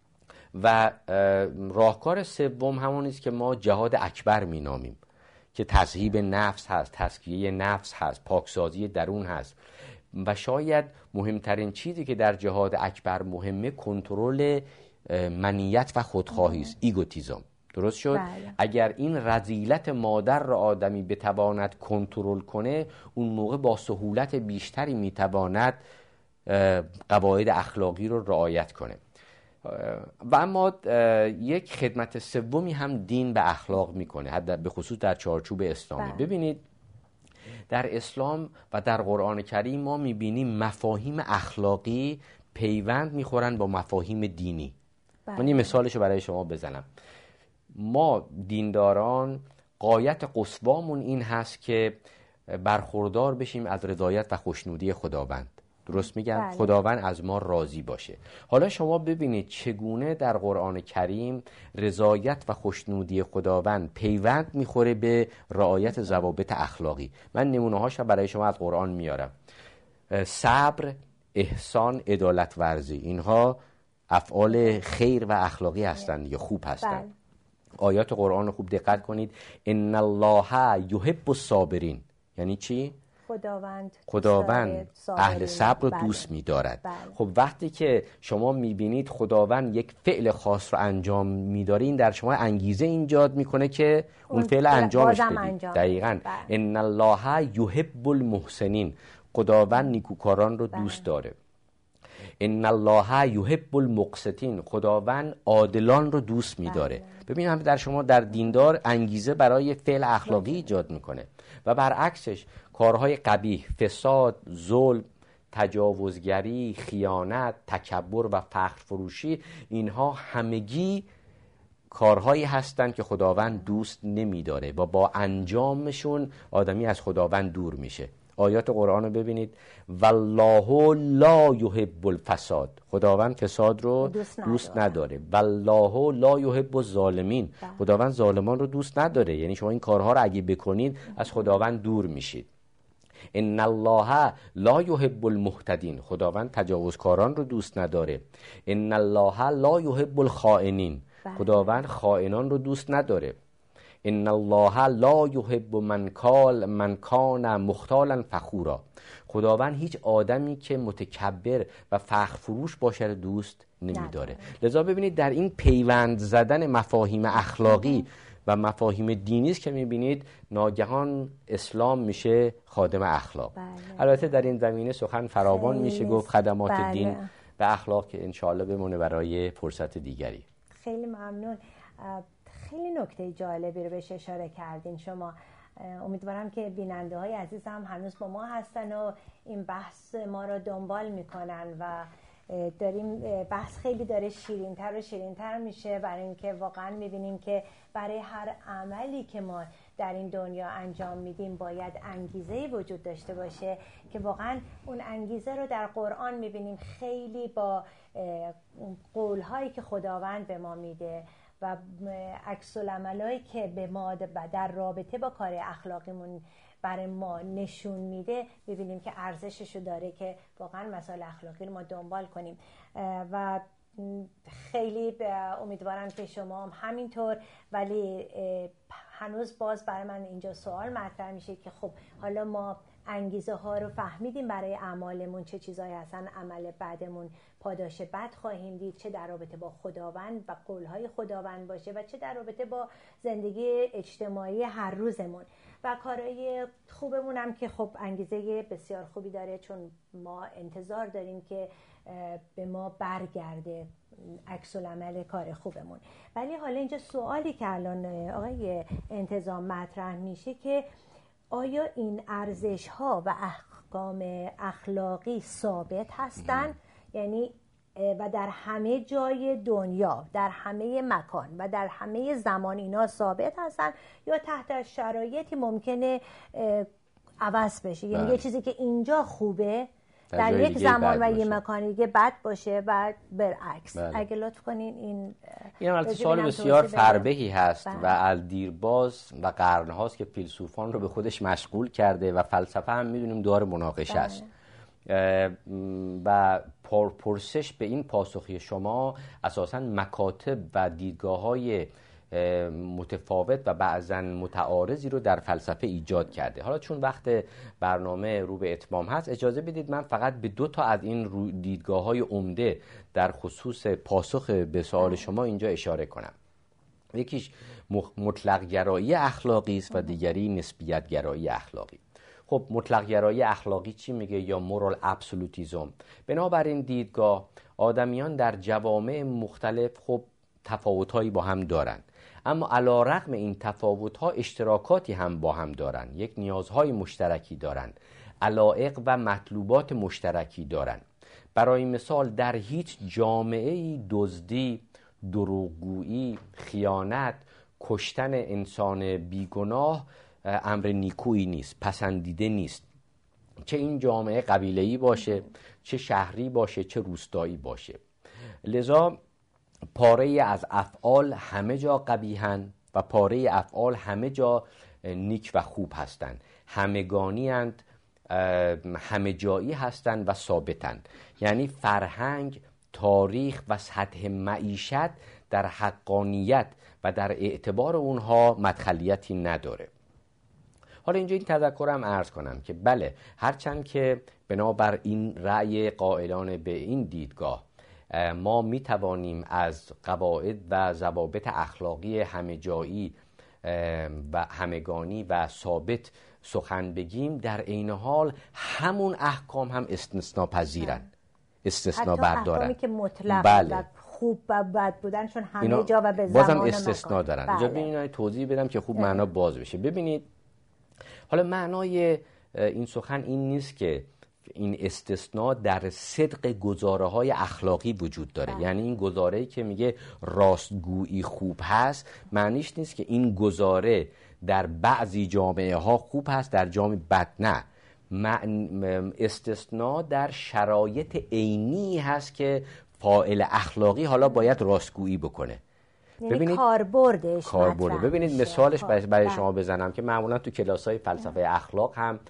و راهکار سوم همون است که ما جهاد اکبر مینامیم که تذهیب نفس هست، تزکیه نفس هست، پاکسازی درون هست. و شاید مهمترین چیزی که در جهاد اکبر مهمه کنترل منیت و خودخواهی است، ایگوتیزم. درست شد؟ بله. اگر این رذیلت مادر را آدمی بتواند کنترل کنه، اون موقع با سهولت بیشتری میتواند قواعد اخلاقی رو رعایت کنه. و اما یک خدمت سومی هم دین به اخلاق میکنه، حتی به خصوص در چارچوب اسلامی. بله. ببینید در اسلام و در قرآن کریم ما میبینیم مفاهیم اخلاقی پیوند میخورن با مفاهیم دینی. بله. من یه مثالشو برای شما بزنم. ما دینداران غایت قصوامون این هست که برخوردار بشیم از رضایت و خوشنودی خداوند. درست میگم؟ بله. خداوند از ما راضی باشه. حالا شما ببینید چگونه در قرآن کریم رضایت و خوشنودی خداوند پیوند میخوره به رعایت ضوابط اخلاقی. من نمونه هاش برای شما از قرآن میارم. صبر، احسان، عدالت ورزی، اینها افعال خیر و اخلاقی هستند یا خوب هستند. بله. آیات قرآن رو خوب دقت کنید. ان الله یحب الصابرین. یعنی چی؟ خداوند خداوند اهل صبر رو دوست می‌دارد. بله. خب وقتی که شما می‌بینید خداوند یک فعل خاص رو انجام می‌داره، این در شما انگیزه ایجاد می‌کنه که اون فعل انجامش بدید. دقیقاً. بله. ان الله یحب المحسنین. خداوند نیکوکاران رو بله. دوست داره. ان الله یحب المقسطین. خداوند عادلان رو دوست می‌داره. بله. ببینید در شما در دیندار انگیزه برای فعل اخلاقی ایجاد می‌کنه و برعکسش کارهای قبیح، فساد، ظلم، تجاوزگری، خیانت، تکبر و فخر فروشی، اینها همگی کارهایی هستند که خداوند دوست نمیداره و با انجامشون آدمی از خداوند دور میشه. آیات قرآن رو ببینید، والله لا یحب الفساد، خداوند فساد رو دوست, دوست نداره. والله لا یحب الظالمین، خداوند ظالمان رو دوست نداره. یعنی شما این کارها رو اگه بکنید از خداوند دور میشید. ان الله لا یحب المعتدین، خداوند تجاوزکاران رو دوست نداره. ان الله لا یحب الخائنین، خداوند خائنان رو دوست نداره. ان الله لا یحب من کال من کان مختالا فخورا، خداوند هیچ آدمی که متکبر و فخر فروش باشه رو دوست نمیداره. لذا ببینید در این پیوند زدن مفاهیم اخلاقی و مفاهیم دینی است که میبینید ناگهان اسلام میشه خادم اخلاق. بله. البته در این زمینه سخن فراوان میشه گفت، خدمات بله. دین و اخلاق که انشاءالله بمونه برای فرصت دیگری. خیلی ممنون. خیلی نکته جالبی رو بهش اشاره کردین شما. امیدوارم که بیننده های عزیز هم هنوز با ما هستن و این بحث ما رو دنبال میکنن و داریم بحث خیلی داره شیرین‌تر و شیرین‌تر میشه، برای اینکه واقعا میبینیم که برای هر عملی که ما در این دنیا انجام میدیم باید انگیزه‌ای وجود داشته باشه که واقعا اون انگیزه رو در قرآن میبینیم خیلی با قول‌هایی که خداوند به ما میده و عکس العملایی که به ما در رابطه با کار اخلاقیمون برای ما نشون میده، ببینیم که ارزششو داره که واقعا مسائل اخلاقی رو ما دنبال کنیم. و خیلی امیدوارم که شما هم همینطور، ولی هنوز باز برای من اینجا سوال مطرح میشه که خب حالا ما انگیزه ها رو فهمیدیم برای اعمالمون چه چیزایی هستن، عمل بعدمون پاداش بد خواهیم دید، چه در رابطه با خداوند و قولهای خداوند باشه و چه در رابطه با زندگی اجتماعی هر روزمون و کارهای خوبمون هم که خب انگیزه بسیار خوبی داره، چون ما انتظار داریم که به ما برگرده عکس العمل کار خوبمون. ولی حالا اینجا سوالی که الان آقای انتظام مطرح میشه که آیا این ارزش ها و احکام اخلاقی ثابت هستند؟ یعنی و در همه جای دنیا، در همه مکان و در همه زمان اینا ثابت هستن یا تحت شرایطی ممکنه عوض بشه؟ یعنی بله. یه چیزی که اینجا خوبه در, در یک زمان و باشه. یه مکان دیگه بد باشه و برعکس. بله. اگه لطف کنین این این البته سوال بسیار فربهی هست. بله. و از دیرباز و قرن هاست که فیلسوفان رو به خودش مشغول کرده و فلسفه هم میدونیم دار مناقشه بله. است. و پرسش به این پاسخی شما اساساً مکاتب و دیدگاه‌های متفاوت و بعضاً متعارضی رو در فلسفه ایجاد کرده. حالا چون وقت برنامه رو به اتمام هست، اجازه بدید من فقط به دو تا از این دیدگاه‌های عمده در خصوص پاسخ به سوال شما اینجا اشاره کنم. یکیش مطلق گرایی اخلاقی است و دیگری نسبیت گرایی اخلاقی. خب مطلق گرایی اخلاقی چی میگه یا مورال ابسولوتیزم؟ بنابراین دیدگاه آدمیان در جوامع مختلف خب تفاوت‌هایی با هم دارند، اما علی رغم این تفاوت‌ها اشتراکاتی هم با هم دارند. یک نیازهای مشترکی دارند، علایق و مطلوبات مشترکی دارند. برای مثال در هیچ جامعه‌ای دزدی، دروغگویی، خیانت، کشتن انسان بیگناه امر نیکویی نیست، پسندیده نیست. چه این جامعه قبیله‌ای باشه، چه شهری باشه، چه روستایی باشه. لذا پاره از افعال همه جا قبیحن و پاره افعال همه جا نیک و خوب هستند. همگانی اند، همه جایی هستند و ثابتند. یعنی فرهنگ، تاریخ و سطح معیشت در حقانیت و در اعتبار اونها مدخلیتی نداره. حالا اینجا این تذکرم عرض کنم که بله، هرچند که بنابر این رأی قائلان به این دیدگاه ما می توانیم از قواعد و ضوابط اخلاقی همه جایی و همگانی و ثابت سخن بگیم، در عین حال همون احکام هم استثناء پذیرن، استثناء بردارن. حتی احکامی که مطلق بله. و خوب و بد بودن، چون همه جا و به زمان بازم استثناء دارن. بله. اینجا ببینید توضیح بدم که خوب معنا باز بشه. ببینید حالا معنای این سخن این نیست که این استثناء در صدق گزاره های اخلاقی وجود داره. بله. یعنی این گزاره‌ای که میگه راستگویی خوب هست، معنیش نیست که این گزاره در بعضی جامعه ها خوب هست، در جامعه بد نه. استثناء در شرایط عینی هست که فاعل اخلاقی حالا باید راستگویی بکنه. یعنی ببینید کاربردش کاربرده. ببینید مثالش برای شما بزنم که معمولا تو کلاس‌های فلسفه اخلاق هم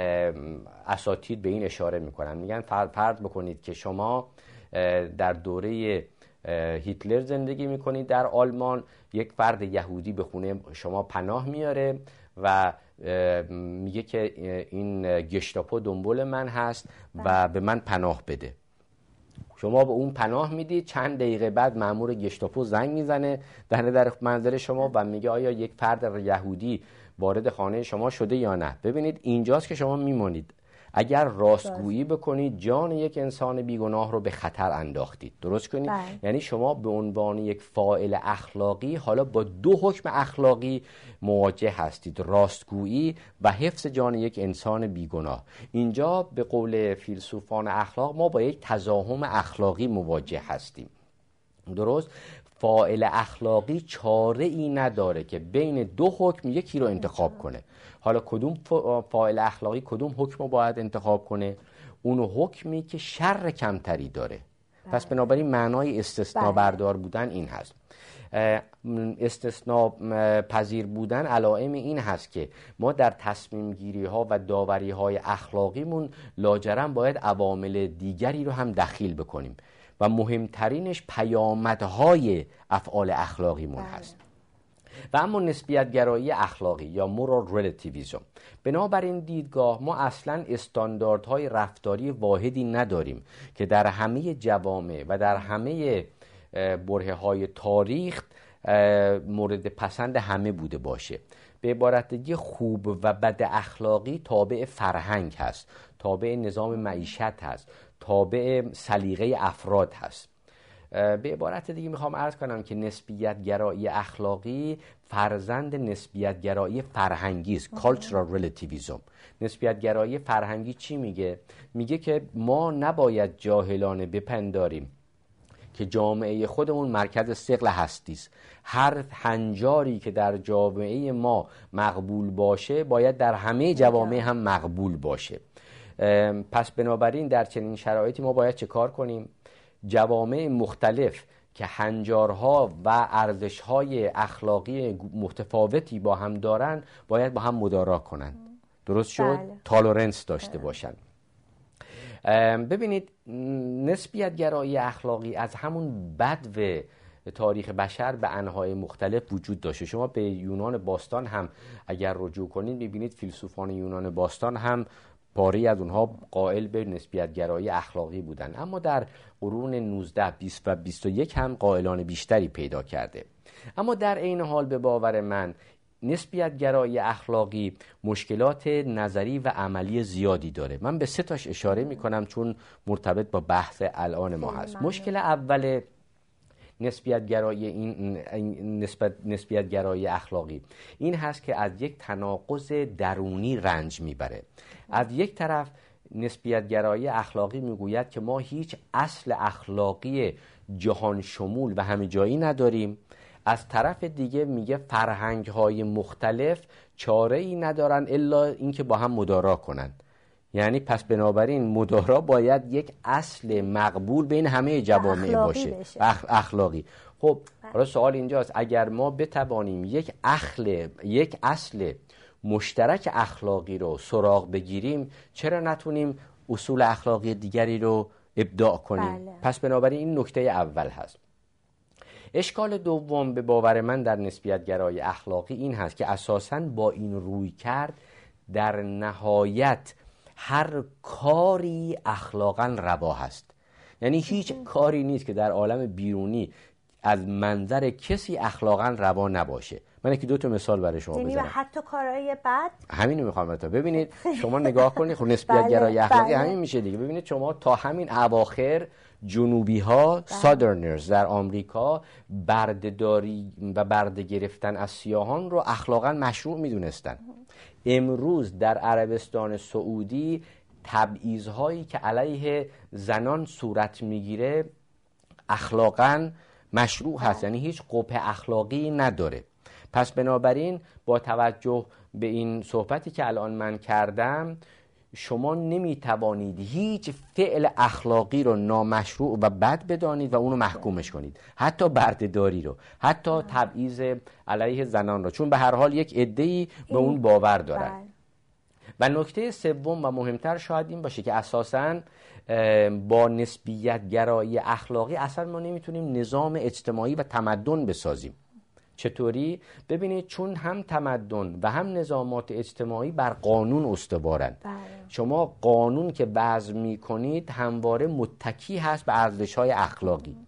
اساتید به این اشاره میکنن، میگن فرض بکنید که شما در دوره هیتلر زندگی میکنید در آلمان، یک فرد یهودی به خونه شما پناه میاره و میگه که این گشتاپو دنبال من هست و به من پناه بده. شما به اون پناه میدید، چند دقیقه بعد مأمور گشتاپو زنگ میزنه در در منزل شما و میگه آیا یک فرد یهودی وارد خانه شما شده یا نه. ببینید اینجاست که شما میمونید. اگر راستگویی بکنید جان یک انسان بیگناه رو به خطر انداختید. درست کنید؟ بله. یعنی شما به عنوان یک فاعل اخلاقی حالا با دو حکم اخلاقی مواجه هستید، راستگویی و حفظ جان یک انسان بیگناه. اینجا به قول فیلسوفان اخلاق ما با یک تزاحم اخلاقی مواجه هستیم. درست؟ فاعل اخلاقی چاره ای نداره که بین دو حکم یکی رو انتخاب کنه. حالا کدوم فاعل اخلاقی کدوم حکم رو باید انتخاب کنه؟ اون حکمی که شر کمتری داره. پس بنابراین معنای استثناء بردار بودن این هست. استثناء پذیر بودن علائم این هست که ما در تصمیم گیری ها و داوری های اخلاقیمون لاجرم باید عوامل دیگری رو هم دخیل بکنیم و مهمترینش پیامدهای افعال اخلاقیمون هست. و اما نسبیت گرایی اخلاقی یا مورال ریلیتیویسم، بنابراین دیدگاه ما اصلا استانداردهای رفتاری واحدی نداریم که در همه جوامع و در همه برهه‌های تاریخ مورد پسند همه بوده باشه. به عبارت دیگه خوب و بد اخلاقی تابع فرهنگ هست، تابع نظام معیشت هست، تابع سلیقه افراد هست. به عبارت دیگه میخوام عرض کنم که نسبیت گرایی اخلاقی فرزند نسبیت گرایی فرهنگی است. cultural relativism. نسبیت گرایی فرهنگی چی میگه؟ میگه که ما نباید جاهلانه بپنداریم که جامعه خودمون مرکز ثقل هستی است. هر هنجاری که در جامعه ما مقبول باشه باید در همه جوامع هم مقبول باشه. پس بنابراین در چنین شرایطی ما باید چه کار کنیم؟ جوامع مختلف که هنجارها و ارزش‌های اخلاقی متفاوتی با هم دارن باید با هم مدارا کنن. درست شد؟ بله. تالرنس داشته بله. باشن. ببینید نسبیت گرایی اخلاقی از همون بدو تاریخ بشر به انواع مختلف وجود داشته. شما به یونان باستان هم اگر رجوع کنید می‌بینید فیلسوفان یونان باستان هم پاری از اونها قائل به نسبیت گرایی اخلاقی بودن، اما در قرون نوزده، بیست و بیست و یک هم قائلان بیشتری پیدا کرده. اما در عین حال به باور من نسبیت گرایی اخلاقی مشکلات نظری و عملی زیادی داره. من به سه تاش اشاره میکنم چون مرتبط با بحث الان ما هست. مشکل اول نسبیت گرایی این نسبت نسبیت گرایی اخلاقی این هست که از یک تناقض درونی رنج میبره. از یک طرف نسبیت گرایی اخلاقی میگوید که ما هیچ اصل اخلاقی جهان شمول و همه جایی نداریم، از طرف دیگه میگه فرهنگ‌های مختلف چاره‌ای ندارن الا اینکه با هم مدارا کنن. یعنی پس بنابراین مدارا باید یک اصل مقبول بین همه جوامع باشه، اخ... اخلاقی. خب حالا سوال اینجاست اگر ما بتوانیم یک اخل یک اصل مشترک اخلاقی رو سراغ بگیریم چرا نتونیم اصول اخلاقی دیگری رو ابداع کنیم؟ بله. پس بنابراین این نکته اول هست. اشکال دوم به باور من در نسبیت گرایی اخلاقی این هست که اساساً با این روی کرد در نهایت هر کاری اخلاقاً روا هست. یعنی هیچ کاری نیست که در عالم بیرونی از منظر کسی اخلاقاً روا نباشه. من یکی دو تا مثال برای شما بزنم. یعنی حتی کارهای بد؟ همین رو میخوام بهتون ببینید. شما نگاه کنید خب نسبیت بله، گرایی اخلاقی بله. همین میشه دیگه. ببینید شما تا همین اواخر جنوبی ها سادرنرز در آمریکا بردهداری و برده گرفتن از سیاهان رو اخلاقاً مشروع میدونستن. امروز در عربستان سعودی تبعیض‌هایی که علیه زنان صورت میگیره اخلاقاً مشروع هست، یعنی هیچ قبح اخلاقی نداره. پس بنابراین با توجه به این صحبتی که الان من کردم، شما نمیتوانید هیچ فعل اخلاقی رو نامشروع و بد بدانید و اونو محکومش کنید، حتی بردهداری رو، حتی تبعیض علیه زنان رو، چون به هر حال یک عده‌ای به اون باور دارن. و نکته سوم و مهمتر شاید این باشه که اساساً با نسبیت گرایی اخلاقی اصلا ما نمیتونیم نظام اجتماعی و تمدن بسازیم. چطوری؟ ببینید، چون هم تمدن و هم نظامات اجتماعی بر قانون استوارند. شما قانون که وضع میکنید همواره متکی هست به ارزش‌های اخلاقی.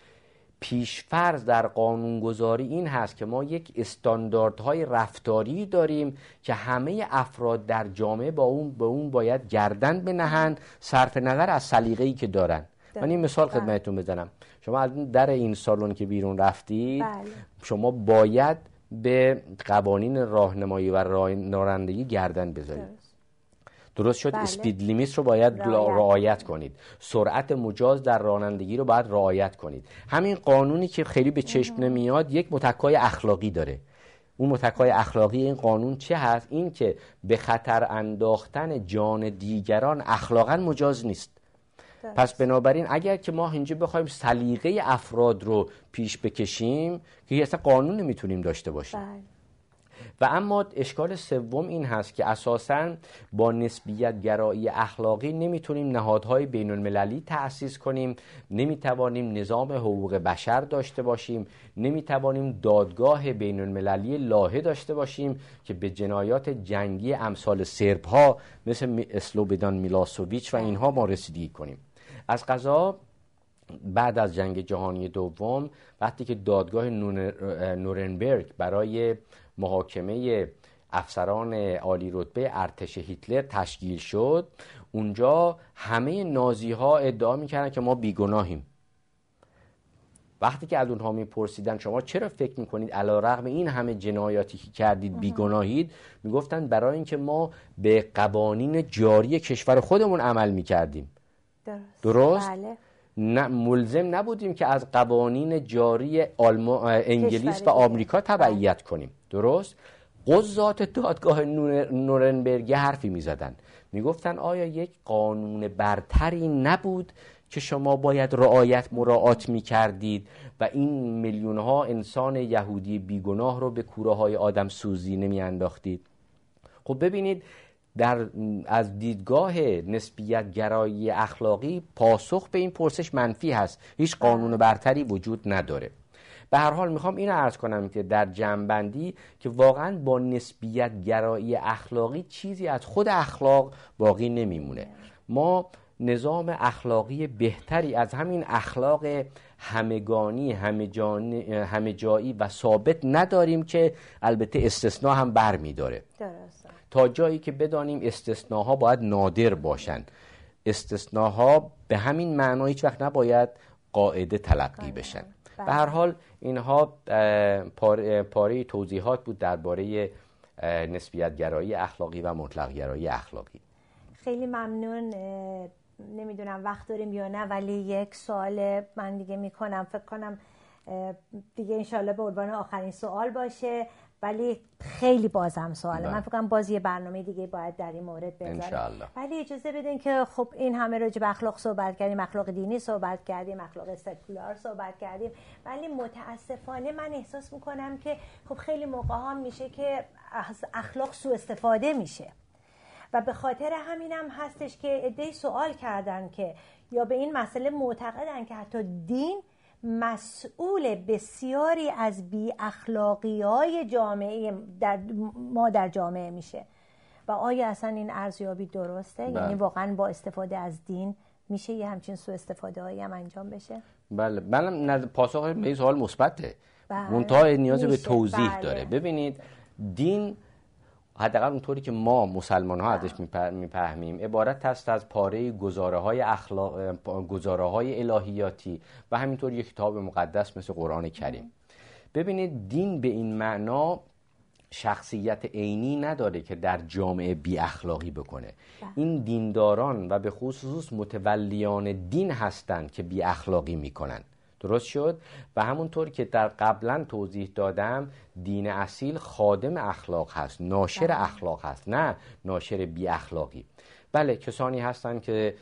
پیشفرض در قانونگذاری این هست که ما یک استانداردهای رفتاری داریم که همه افراد در جامعه با اون به اون باید گردن بنهند، صرف نظر از سلیقه‌ای که دارن. من این مثال خدمتتون بزنم. شما از در این سالن که بیرون رفتید، بله. شما باید به قوانین راهنمایی و رانندگی گردن بذارید. درست شد؟ بله. اسپید لیمیت رو باید رعایت. رعایت کنید. سرعت مجاز در رانندگی رو باید رعایت کنید. همین قانونی که خیلی به چشم نمیاد یک متکای اخلاقی داره. اون متکای اخلاقی این قانون چه هست؟ این که به خطر انداختن جان دیگران اخلاقا مجاز نیست. پس بنابراین اگر که ما اینجا بخوایم سلیقه افراد رو پیش بکشیم که اصلا قانون نمیتونیم داشته باشیم. بله. و اما اشکال سوم این هست که اساساً با نسبیت گرایی اخلاقی نمیتونیم نهادهای بین المللی تأسیس کنیم، نمیتوانیم نظام حقوق بشر داشته باشیم، نمیتوانیم دادگاه بین المللی لاهه داشته باشیم که به جنایات جنگی امثال سرب ها مثل اسلوبدان میلاسوویچ و اینها ما رسیدگی کنیم. از قضا بعد از جنگ جهانی دوم وقتی که دادگاه نورنبرگ برای محاکمه افسران عالی رتبه ارتش هیتلر تشکیل شد، اونجا همه نازی ها ادعا میکردن که ما بیگناهیم. وقتی که از اونها میپرسیدن شما چرا فکر میکنید علیرغم این همه جنایاتی که کردید بیگناهید، میگفتن برای اینکه ما به قوانین جاری کشور خودمون عمل میکردیم. درست, درست؟ بله. نه ملزم نبودیم که از قوانین جاری آلما... انگلیس و آمریکا تبعیت کنیم. درست؟ قضات دادگاه نورنبرگ حرفی می زدن، می گفتن آیا یک قانون برتری نبود که شما باید رعایت مراعات می کردید و این میلیون ها انسان یهودی بیگناه رو به کوره های آدم سوزی نمی انداختید؟ خب ببینید، در از دیدگاه نسبیت گرایی اخلاقی پاسخ به این پرسش منفی هست. هیچ قانون برتری وجود نداره. به هر حال میخوام اینو عرض کنم که در جمع‌بندی که واقعا با نسبیت گرایی اخلاقی چیزی از خود اخلاق باقی نمیمونه. ما نظام اخلاقی بهتری از همین اخلاق همگانی، همه جایی و ثابت نداریم که البته استثناء هم برمی‌داره. درسته. تا جایی که بدانیم استثناها باید نادر باشن. استثناها به همین معنی هیچ وقت نباید قاعده تلقی بشن. به هر حال اینها پاره, پاره توضیحات بود درباره نسبیت گرایی اخلاقی و مطلق گرایی اخلاقی. خیلی ممنون. نمیدونم وقت داریم یا نه، ولی یک سوال من دیگه میکنم، فکر کنم دیگه انشالله به عنوان آخرین سوال باشه، ولی خیلی بازم سواله. من فکر کنم باز یه برنامه دیگه باید در این مورد بذارم. ولی اجازه بدین که خب این همه راجع به اخلاق صحبت کردیم، اخلاق دینی صحبت کردیم، اخلاق سکولار صحبت کردیم، ولی متاسفانه من احساس میکنم که خب خیلی موقع ها میشه که از اخلاق سوء استفاده میشه و به خاطر همینم هستش که عده‌ای سوال کردن که یا به این مسئله معتقدن که حتی دین مسئول بسیاری از بی اخلاقی‌های جامعه در ما در جامعه میشه و آیا اصلا این ارزیابی درسته؟ بله. یعنی واقعا با استفاده از دین میشه یه همچین سوء استفاده هایی هم انجام بشه؟ بله، من پاسخ به این سوال مثبته. بله. منتها نیاز به توضیح بله. داره. ببینید، دین حداقل اونطوری که ما مسلمان ها ازش میفهمیم عبارت است از پاره گزاره های اخلاق، گزاره های الهیاتی و همینطور یک کتاب مقدس مثل قرآن کریم. ببینید، دین به این معنا شخصیت عینی نداره که در جامعه بی اخلاقی بکنه. این دینداران و به خصوص متولیان دین هستند که بی اخلاقی میکنن. درست شد؟ و همونطور که در قبلا توضیح دادم، دین اصیل خادم اخلاق هست، ناشر بله. اخلاق هست، نه ناشر بی اخلاقی. بله کسانی هستند که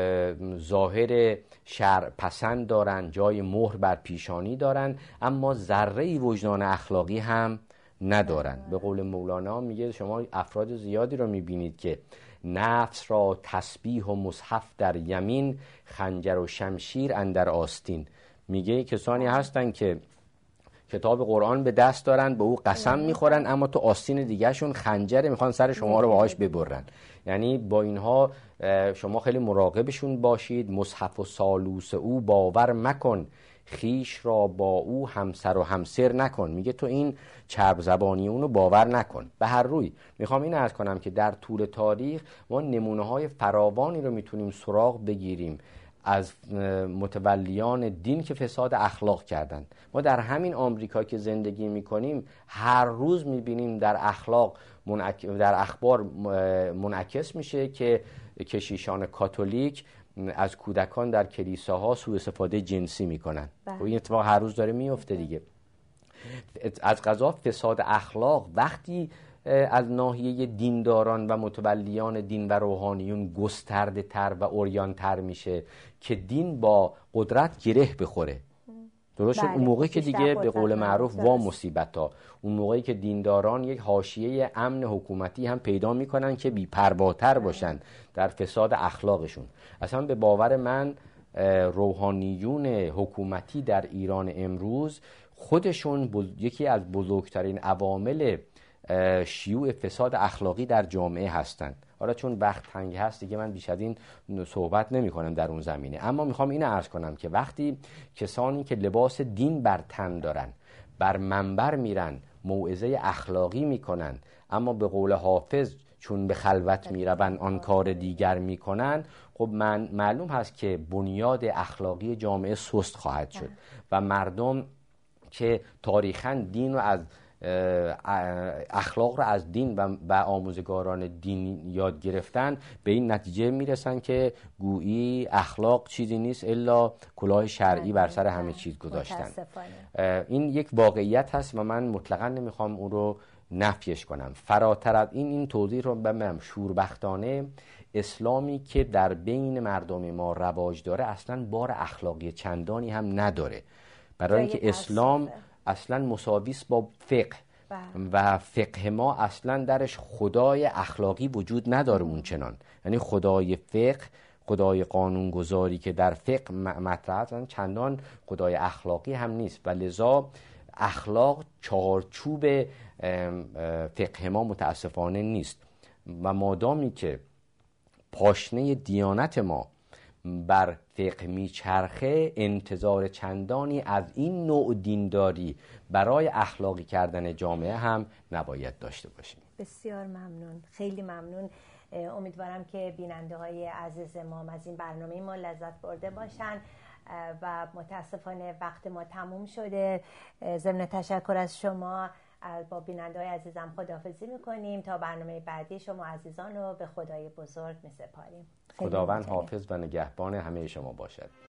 ظاهر شرع پسند دارن، جای مهر بر پیشانی دارن، اما ذره وجدان اخلاقی هم ندارن. به قول مولانا میگه شما افراد زیادی رو میبینید که نفس را تسبیح و مصحف در یمین، خنجر و شمشیر اندر آستین. میگه کسانی هستن که کتاب قرآن به دست دارن، به او قسم میخورن، اما تو آستین دیگهشون خنجره، میخوان سر شما رو باهاش ببرن. یعنی با اینها شما خیلی مراقبشون باشید. مصحف و سالوس او باور مکن، خیش را با او همسر و همسر نکن. میگه تو این چرب زبانی اونو باور نکن. به هر روی میخوام این عرض کنم که در طول تاریخ ما نمونه های فراوانی رو میتونیم سراغ بگیریم از متولیان دین که فساد اخلاق کردند. ما در همین آمریکا که زندگی میکنیم هر روز میبینیم در اخلاق منعک... در اخبار منعکس میشه که کشیشان کاتولیک از کودکان در کلیساها سوء استفاده جنسی میکنن. و این اتفاق هر روز داره میفته دیگه. از قضا فساد اخلاق وقتی از ناحیه دینداران و متولیان دین و روحانیون گسترده تر و عریان تر میشه که دین با قدرت گره بخوره. درست؟ بله. اون موقعی که دیگه به قول معروف وا مصیبتا، اون موقعی که دینداران یک حاشیه امن حکومتی هم پیدا میکنن که بی‌پرواتر باشن در فساد اخلاقشون. اصلا به باور من روحانیون حکومتی در ایران امروز خودشون یکی از بزرگترین عوامل شیوع فساد اخلاقی در جامعه هستند. حالا چون وقت تنگ هست دیگه من بیش از این صحبت نمی کنم در اون زمینه، اما میخوام اینو عرض کنم که وقتی کسانی که لباس دین بر تن دارن بر منبر میرن موعظه اخلاقی میکنن، اما به قول حافظ چون به خلوت میروند آن کار دیگر میکنن، خب من معلوم هست که بنیاد اخلاقی جامعه سست خواهد شد و مردم که تاریخاً دین رو از اخلاق رو از دین و, و آموزگاران دین یاد گرفتن به این نتیجه میرسن که گویی اخلاق چیزی نیست الا کلاه شرعی بر سر همه چیز گذاشتن. این یک واقعیت هست و من مطلقاً نمیخوام اون رو نفیش کنم. فراتر از این این توضیح رو بگم شوربختانه اسلامی که در بین مردم ما رواج داره اصلاً بار اخلاقی چندانی هم نداره، برای اینکه اسلام اصلا مساویس با فقه و فقه ما اصلا درش خدای اخلاقی وجود نداره اون چنان. یعنی خدای فقه، خدای قانونگذاری که در فقه مطرح است چندان خدای اخلاقی هم نیست و لذا اخلاق چارچوب فقه ما متاسفانه نیست و مادامی که پاشنه دیانت ما بر فقه میچرخه انتظار چندانی از این نوع دینداری برای اخلاقی کردن جامعه هم نباید داشته باشیم. بسیار ممنون، خیلی ممنون. امیدوارم که بیننده های عزیز ما از این برنامه ما لذت برده باشن و متاسفانه وقت ما تموم شده. ضمن تشکر از شما با بیننده های عزیزم خداحافظی میکنیم تا برنامه بعدی. شما عزیزان رو به خدای بزرگ میسپاریم. خداوند حافظ و نگهبان همه شما باشد.